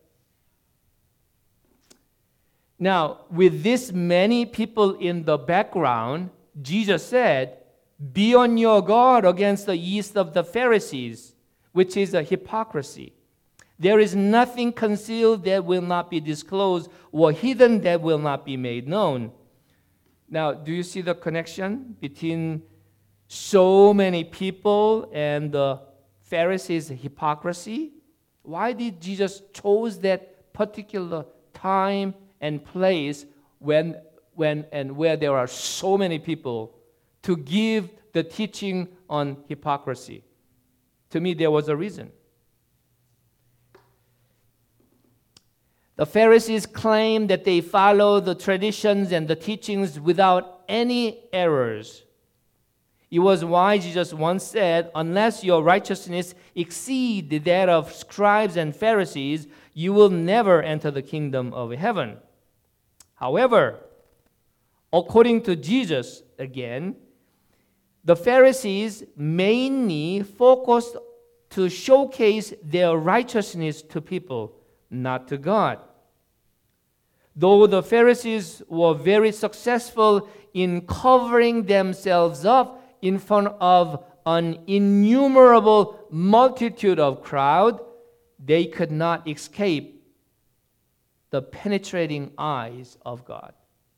Now, with this many people in the background, Jesus said, "Be on your guard against the yeast of the Pharisees, which is a hypocrisy. There is nothing concealed that will not be disclosed, or hidden that will not be made known." Now, do you see the connection between so many people and the Pharisees' hypocrisy? Why did Jesus choose that particular time and place when, when and where there are so many people to give the teaching on hypocrisy? To me, there was a reason. The Pharisees claimed that they follow the traditions and the teachings without any errors. It was why Jesus once said, "Unless your righteousness exceed that of scribes and Pharisees, you will never enter the kingdom of heaven." However, according to Jesus, again, the Pharisees mainly focused to showcase their righteousness to people, not to God. Though the Pharisees were very successful in covering themselves up in front of an innumerable multitude of crowd, they could not escape the penetrating eyes of God.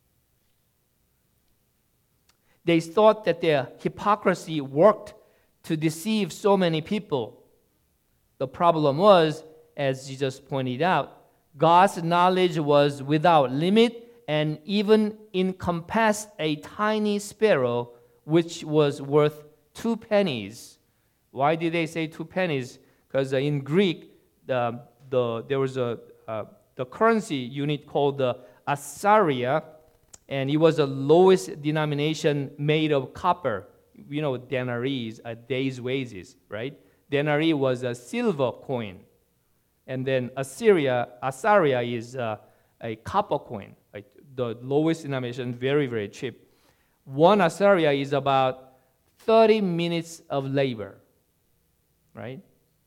They thought that their hypocrisy worked to deceive so many people. The problem was, as Jesus pointed out, God's knowledge was without limit and even encompassed a tiny sparrow which was worth two pennies. Why did they say two pennies? Because in Greek, the, the, there was a uh, the currency unit called the asaria, and it was the lowest denomination made of copper. You know, denarii is a day's wages, right? Denarii was a silver coin. And then Assyria, asaria is uh, a copper coin, right? The lowest denomination, very, very cheap. One asaria is about thirty minutes of labor, right?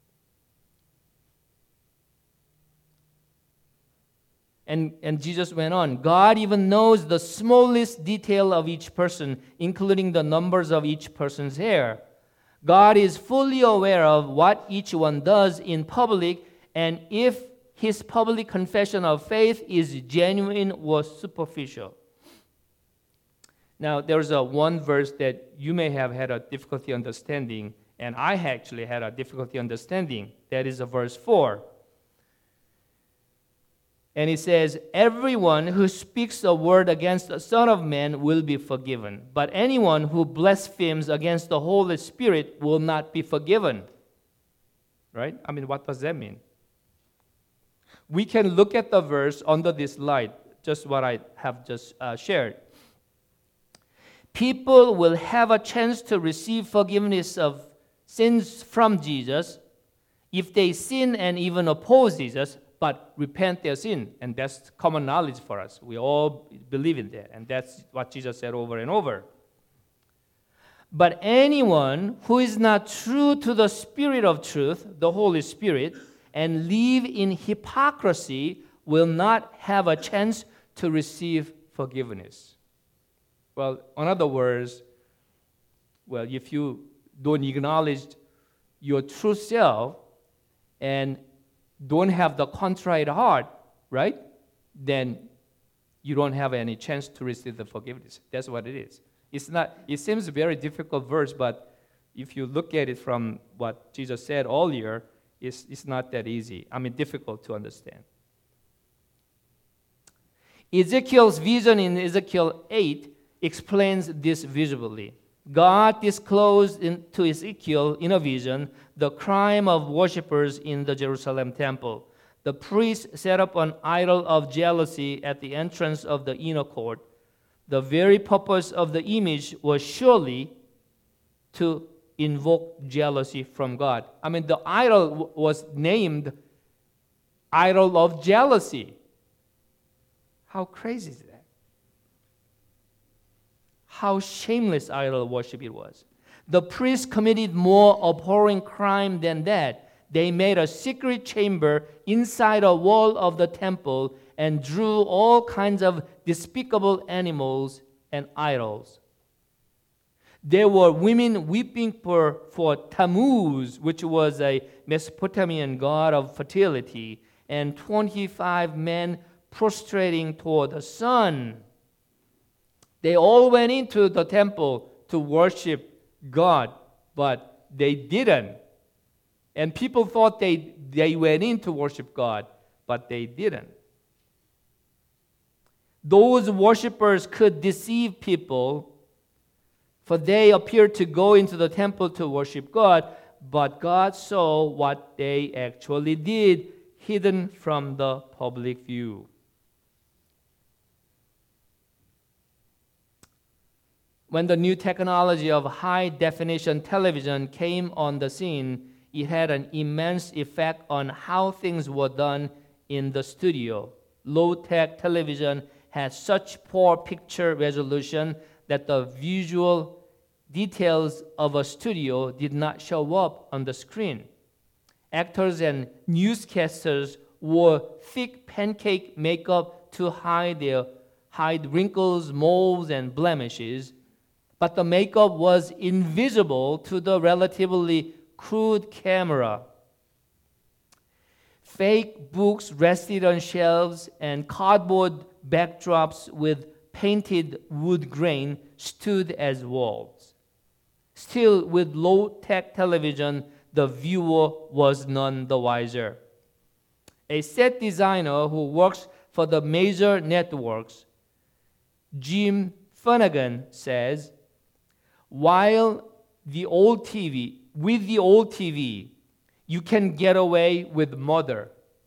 And, and Jesus went on, God even knows the smallest detail of each person, including the numbers of each person's hair. God is fully aware of what each one does in public, and if his public confession of faith is genuine or superficial. Now, there's a one verse that you may have had a difficulty understanding, and I actually had a difficulty understanding. That is a verse four. And it says, everyone who speaks a word against the Son of Man will be forgiven, but anyone who blasphemes against the Holy Spirit will not be forgiven. Right? I mean, what does that mean? We can look at the verse under this light, just what I have just uh, shared. People will have a chance to receive forgiveness of sins from Jesus if they sin and even oppose Jesus, but repent their sin. And that's common knowledge for us. We all believe in that. And that's what Jesus said over and over. But anyone who is not true to the Spirit of truth, the Holy Spirit, and live in hypocrisy will not have a chance to receive forgiveness. Well, in other words, well, if you don't acknowledge your true self and don't have the contrite heart, right, then you don't have any chance to receive the forgiveness. That's what it is. It's not. It seems a very difficult verse, but if you look at it from what Jesus said earlier, it's, it's not that easy. I mean, difficult to understand. Ezekiel's vision in Ezekiel eight explains this visually. God disclosed in, to Ezekiel in a vision the crime of worshippers in the Jerusalem temple. The priests set up an idol of jealousy at the entrance of the inner court. The very purpose of the image was surely to invoke jealousy from God. I mean, the idol w- was named idol of jealousy. How crazy is that? How shameless idol worship it was. The priests committed more abhorring crime than that. They made a secret chamber inside a wall of the temple and drew all kinds of despicable animals and idols. There were women weeping for, for Tammuz, which was a Mesopotamian god of fertility, and twenty-five men prostrating toward the sun. They all went into the temple to worship God, but they didn't. And people thought they, they went in to worship God, but they didn't. Those worshipers could deceive people, for they appeared to go into the temple to worship God, but God saw what they actually did, hidden from the public view. When the new technology of high-definition television came on the scene, it had an immense effect on how things were done in the studio. Low-tech television had such poor picture resolution that the visual details of a studio did not show up on the screen. Actors and newscasters wore thick pancake makeup to hide their hide wrinkles, moles, and blemishes, but the makeup was invisible to the relatively crude camera. Fake books rested on shelves, and cardboard backdrops with painted wood grain stood as walls. Still, with low-tech television, the viewer was none the wiser. A set designer who works for the major networks, Jim Finnegan, says, while the old T V, with the old T V, you can get away with murder.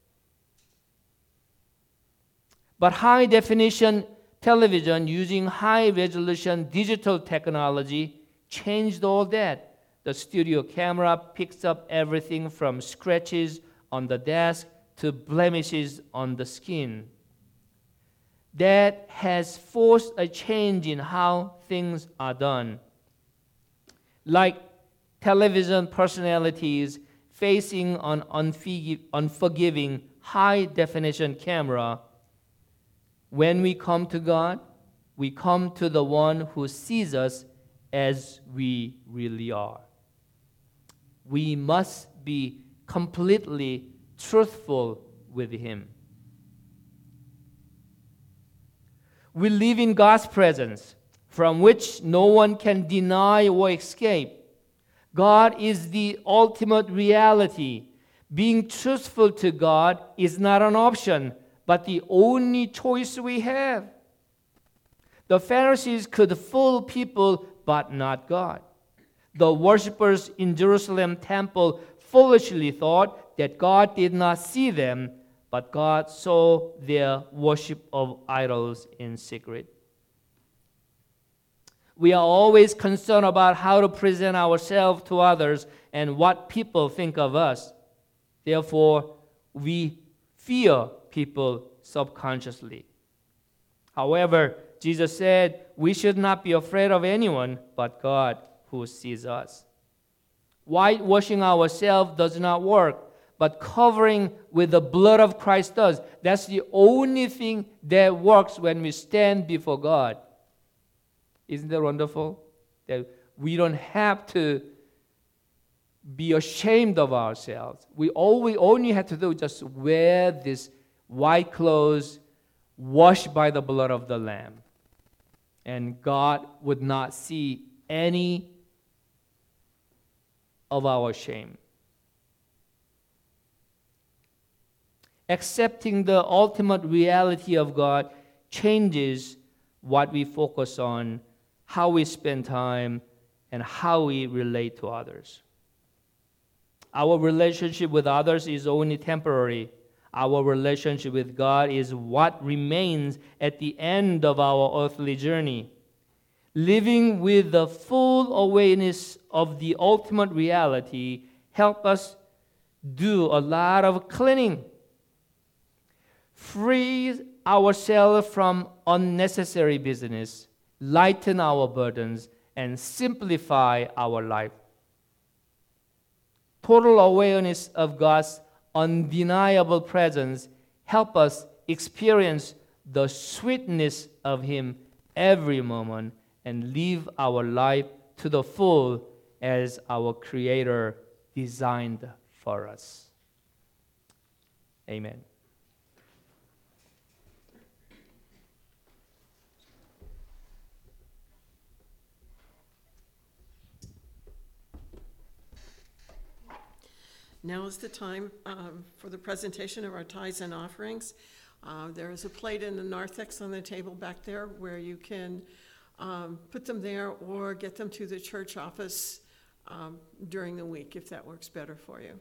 But high-definition television using high-resolution digital technology changed all that. The studio camera picks up everything from scratches on the desk to blemishes on the skin. That has forced a change in how things are done. like television personalities facing an unforgi- unforgiving high-definition camera. When we come to God, we come to the one who sees us as we really are. We must be completely truthful with Him. We live in God's presence, from which no one can deny or escape. God is the ultimate reality. Being truthful to God is not an option, but the only choice we have. The Pharisees could fool people, but not God. The worshippers in Jerusalem temple foolishly thought that God did not see them, but God saw their worship of idols in secret. We are always concerned about how to present ourselves to others and what people think of us. Therefore, we fear people subconsciously. However, Jesus said we should not be afraid of anyone but God who sees us. Whitewashing ourselves does not work, but covering with the blood of Christ does. That's the only thing that works when we stand before God. Isn't that wonderful? That we don't have to be ashamed of ourselves. We all we only have to do is just wear this white clothes washed by the blood of the Lamb. And God would not see any of our shame. Accepting the ultimate reality of God changes what we focus on, how we spend time, and how we relate to others. Our relationship with others is only temporary. Our relationship with God is what remains at the end of our earthly journey. Living with the full awareness of the ultimate reality help us do a lot of cleaning. Free ourselves from unnecessary business, lighten our burdens, and simplify our life. Total awareness of God's undeniable presence help us experience the sweetness of Him every moment and live our life to the full as our Creator designed for us. Amen. Now is the time um, for the presentation of our tithes and offerings. Uh, there is a plate in the narthex on the table back there where you can um, put them there or get them to the church office um, during the week if that works better for you.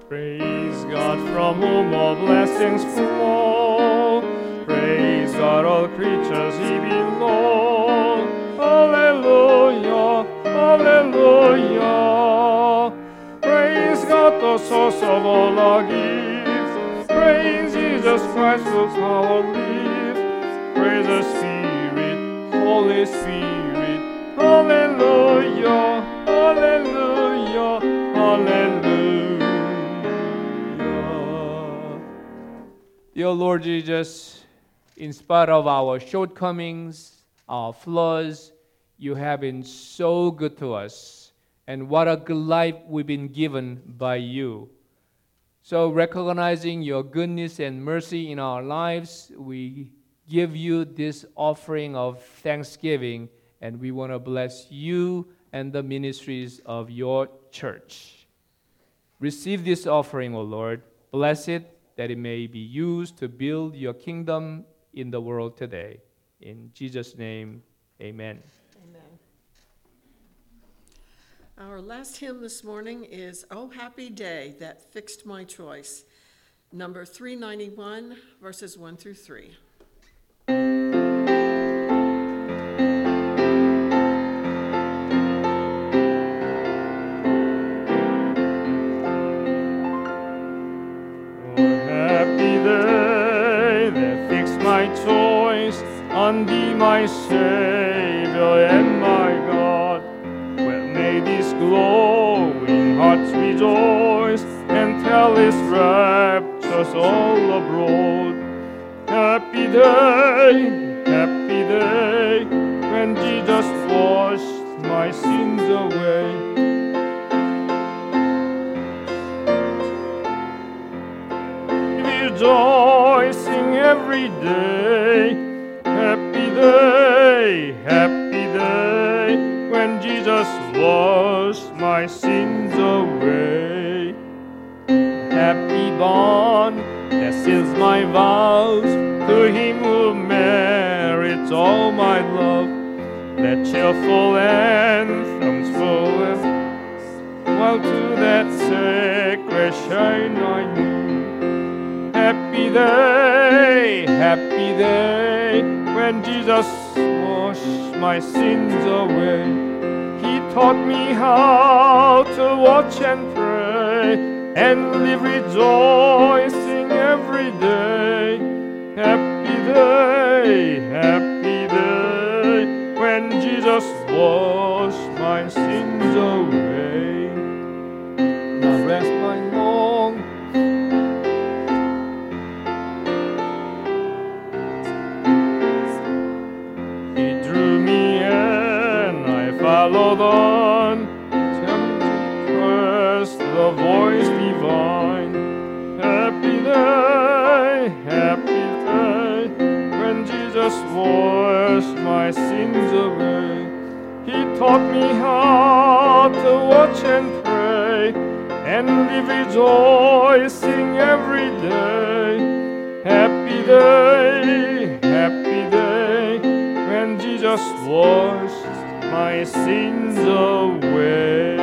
Praise God from whom all blessings flow. Praise God, all creatures He belong. Hallelujah, hallelujah. Praise God, the source of all our gifts. Praise Jesus Christ, whose power lives. Praise the Spirit, Holy Spirit. Hallelujah, hallelujah, hallelujah. Dear Lord Jesus, in spite of our shortcomings, our flaws, you have been so good to us. And what a good life we've been given by you. So recognizing your goodness and mercy in our lives, we give you this offering of thanksgiving, and we want to bless you and the ministries of your church. Receive this offering, O Lord. Bless it, that it may be used to build your kingdom in the world today. In Jesus' name, amen. Amen. Our last hymn this morning is "Oh Happy Day That Fixed My Choice," number three ninety-one, verses one through three. My choice on thee, my Savior and my God. Well, may these glowing hearts rejoice and tell His raptures all abroad. Happy day, happy day, when Jesus washed my sins away. Rejoicing every day, happy day, happy day, when Jesus washed my sins away. Happy bond that seals my vows to Him who merits all my love. That cheerful anthems forever, while to that sacred shrine I knew. Happy day, happy day, when Jesus washed my sins away. He taught me how to watch and pray, and live rejoicing every day. Happy day, happy day, when Jesus washed my sins away. Now rest my long followed on, tempted first the voice divine. Happy day, happy day, when Jesus washed my sins away. He taught me how to watch and pray, and live rejoicing every day. Happy day, happy day, when Jesus washed my sins away.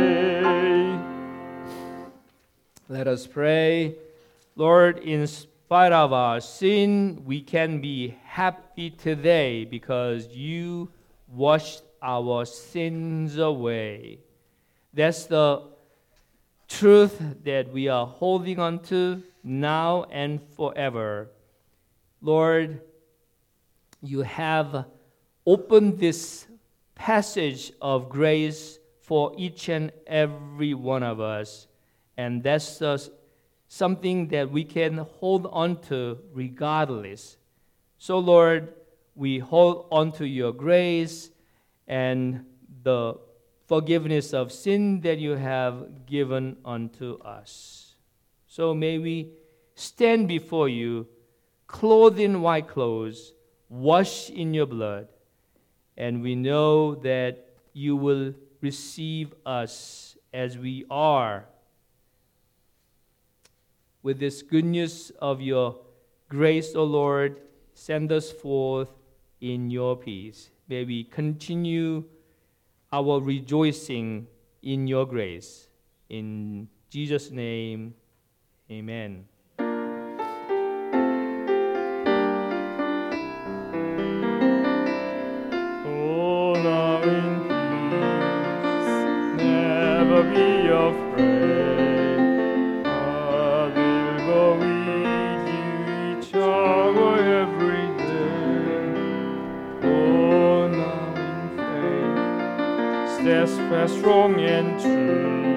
Let us pray. Lord, in spite of our sin, we can be happy today because you washed our sins away. That's the truth that we are holding on to now and forever. Lord, you have opened this passage of grace for each and every one of us. And that's uh, something that we can hold on to regardless. So, Lord, we hold on to your grace and the forgiveness of sin that you have given unto us. So may we stand before you, clothed in white clothes, washed in your blood, and we know that you will receive us as we are. With this good news of your grace, O Lord, send us forth in your peace. May we continue our rejoicing in your grace. In Jesus' name, amen. Go now in peace, never be afraid. God will go with you each hour, every day. Go now in faith, steadfast, strong and true.